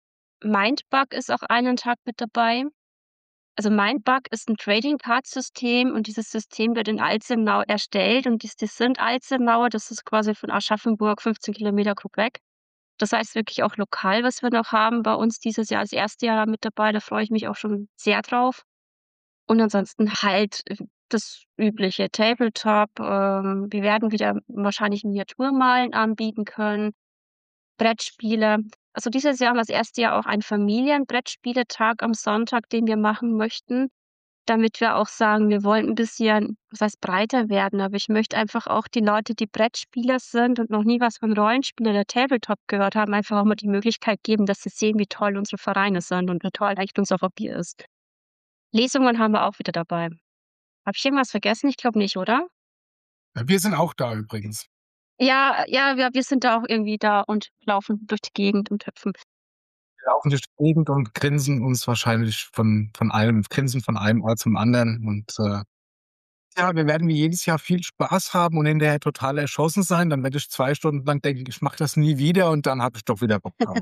Mindbug ist auch einen Tag mit dabei. Also, Mindbug ist 'n Trading-Card-System und dieses System wird in Alzenau erstellt und dies das sind Alzenauer, das ist quasi von Aschaffenburg fünfzehn Kilometer grob weg. Das heißt wirklich auch lokal, was wir noch haben bei uns dieses Jahr das erste Jahr mit dabei, da freue ich mich auch schon sehr drauf. Und ansonsten halt, äh, das übliche Tabletop. Ähm, wir werden wieder wahrscheinlich Miniaturmalen anbieten können. Brettspiele. Also dieses Jahr haben wir das erste Jahr auch einen Familienbrettspieletag am Sonntag, den wir machen möchten, damit wir auch sagen, wir wollen ein bisschen, was heißt breiter werden, aber ich möchte einfach auch die Leute, die Brettspieler sind und noch nie was von Rollenspiel oder Tabletop gehört haben, einfach auch mal die Möglichkeit geben, dass sie sehen, wie toll unsere Vereine sind und wie toll eigentlich unser Hobby ist. Lesungen haben wir auch wieder dabei. Habe ich irgendwas vergessen? Ich glaube nicht, oder? Wir sind auch da übrigens. Ja, ja, wir wir sind da auch irgendwie da und laufen durch die Gegend und hüpfen. Wir laufen durch die Gegend und grinsen uns wahrscheinlich von von einem grinsen von einem Ort zum anderen und, äh, ja, wir werden wie jedes Jahr viel Spaß haben und hinterher total erschossen sein. Dann werde ich zwei Stunden lang denken: „Ich mache das nie wieder“, und dann habe ich doch wieder Bock drauf.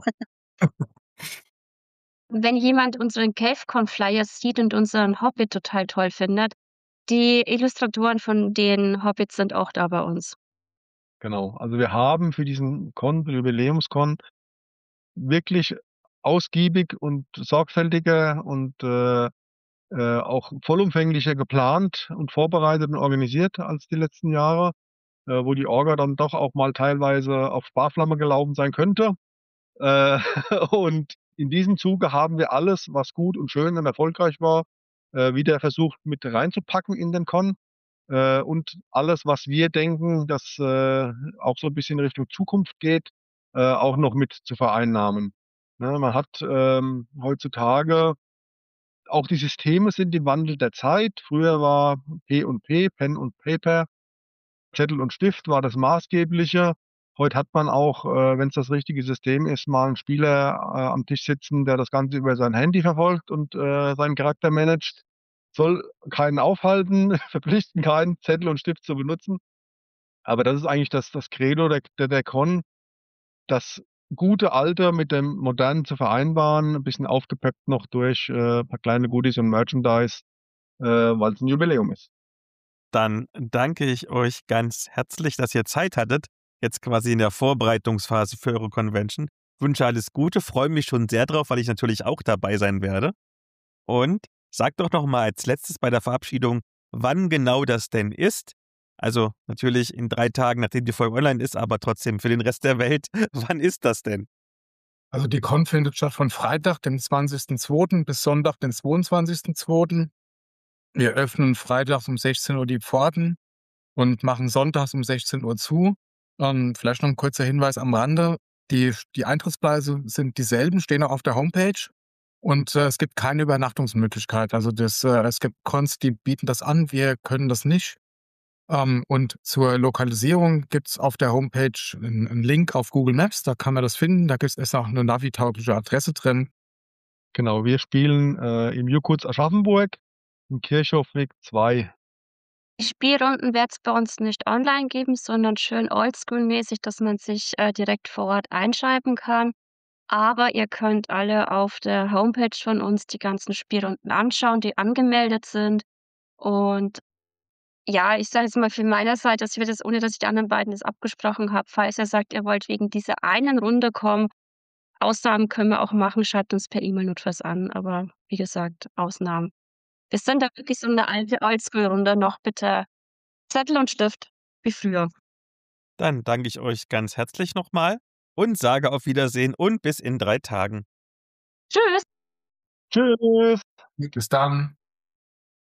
Wenn jemand unseren CaveCon-Flyer sieht und unseren Hobbit total toll findet, die Illustratoren von den Hobbits sind auch da bei uns. Genau. Also, wir haben für diesen Con, für Jubiläumscon, wirklich ausgiebig und sorgfältiger und, äh, äh, auch vollumfänglicher geplant und vorbereitet und organisiert als die letzten Jahre, äh, wo die Orga dann doch auch mal teilweise auf Sparflamme gelaufen sein könnte. Äh, und in diesem Zuge haben wir alles, was gut und schön und erfolgreich war, äh, wieder versucht mit reinzupacken in den Con. Äh, und alles, was wir denken, das, äh, auch so 'n bisschen Richtung Zukunft geht, äh, auch noch mit zu vereinnahmen. Ne, man hat, ähm, heutzutage auch die Systeme sind im Wandel der Zeit. Früher war P und P, Pen und Paper, Zettel und Stift war das Maßgebliche. Heute hat man auch, äh, wenn's das richtige System ist, mal 'n Spieler, äh, am Tisch sitzen, der das Ganze über sein Handy verfolgt und, äh, seinen Charakter managt. Soll keinen aufhalten, verpflichten keinen, Zettel und Stift zu benutzen. Aber das ist eigentlich das das Credo der der der Con, das gute Alte mit dem Modernen zu vereinbaren, 'n bisschen aufgepeppt noch durch, äh, paar kleine Goodies und Merchandise, äh, weil's 'n Jubiläum ist. Dann danke ich euch ganz herzlich, dass ihr Zeit hattet, jetzt quasi in der Vorbereitungsphase für eure Convention. Wünsche alles Gute, freue mich schon sehr drauf, weil ich natürlich auch dabei sein werde. Und sagt doch noch mal als Letztes bei der Verabschiedung, wann genau das denn ist. Also, natürlich in drei Tagen, nachdem die Folge online ist, aber trotzdem für den Rest der Welt. Wann ist das denn? Also, die Con findet statt von Freitag, dem zwanzigsten zweiten bis Sonntag, den zweiundzwanzigsten zweiten Wir öffnen freitags um sechzehn Uhr die Pforten und machen sonntags um sechzehn Uhr zu. Ähm, vielleicht noch 'n kurzer Hinweis am Rande: Die die Eintrittspreise sind dieselben, stehen auch auf der Homepage und, äh, es gibt keine Übernachtungsmöglichkeit. Also, das äh, es gibt Cons, die bieten das an, wir können das nicht. Ähm, und zur Lokalisierung gibt's auf der Homepage 'n 'n Link auf Google Maps, da kann man das finden. Da gibt's ist auch 'ne navitaugliche Adresse drin. Genau, wir spielen, äh, im Jukurts Aschaffenburg im Kirchhofweg zwei. Die Spielrunden wird's bei uns nicht online geben, sondern schön oldschool-mäßig, dass man sich, äh, direkt vor Ort einschreiben kann. Aber ihr könnt alle auf der Homepage von uns die ganzen Spielrunden anschauen, die angemeldet sind. Und ja, ich sage jetzt mal von meiner Seite, dass wir das ohne dass ich die anderen beiden das abgesprochen habe, falls ihr sagt, ihr wollt wegen dieser einen Runde kommen, Ausnahmen können wir auch machen, schreibt uns per E-Mail notfalls an, aber wie gesagt, Ausnahmen. Wir sind da wirklich so 'ne alte Oldschool-Runde noch bitte Zettel und Stift wie früher. Dann danke ich euch ganz herzlich noch mal und sage auf Wiedersehen und bis in drei Tagen. Tschüss. Tschüss. Bis dann.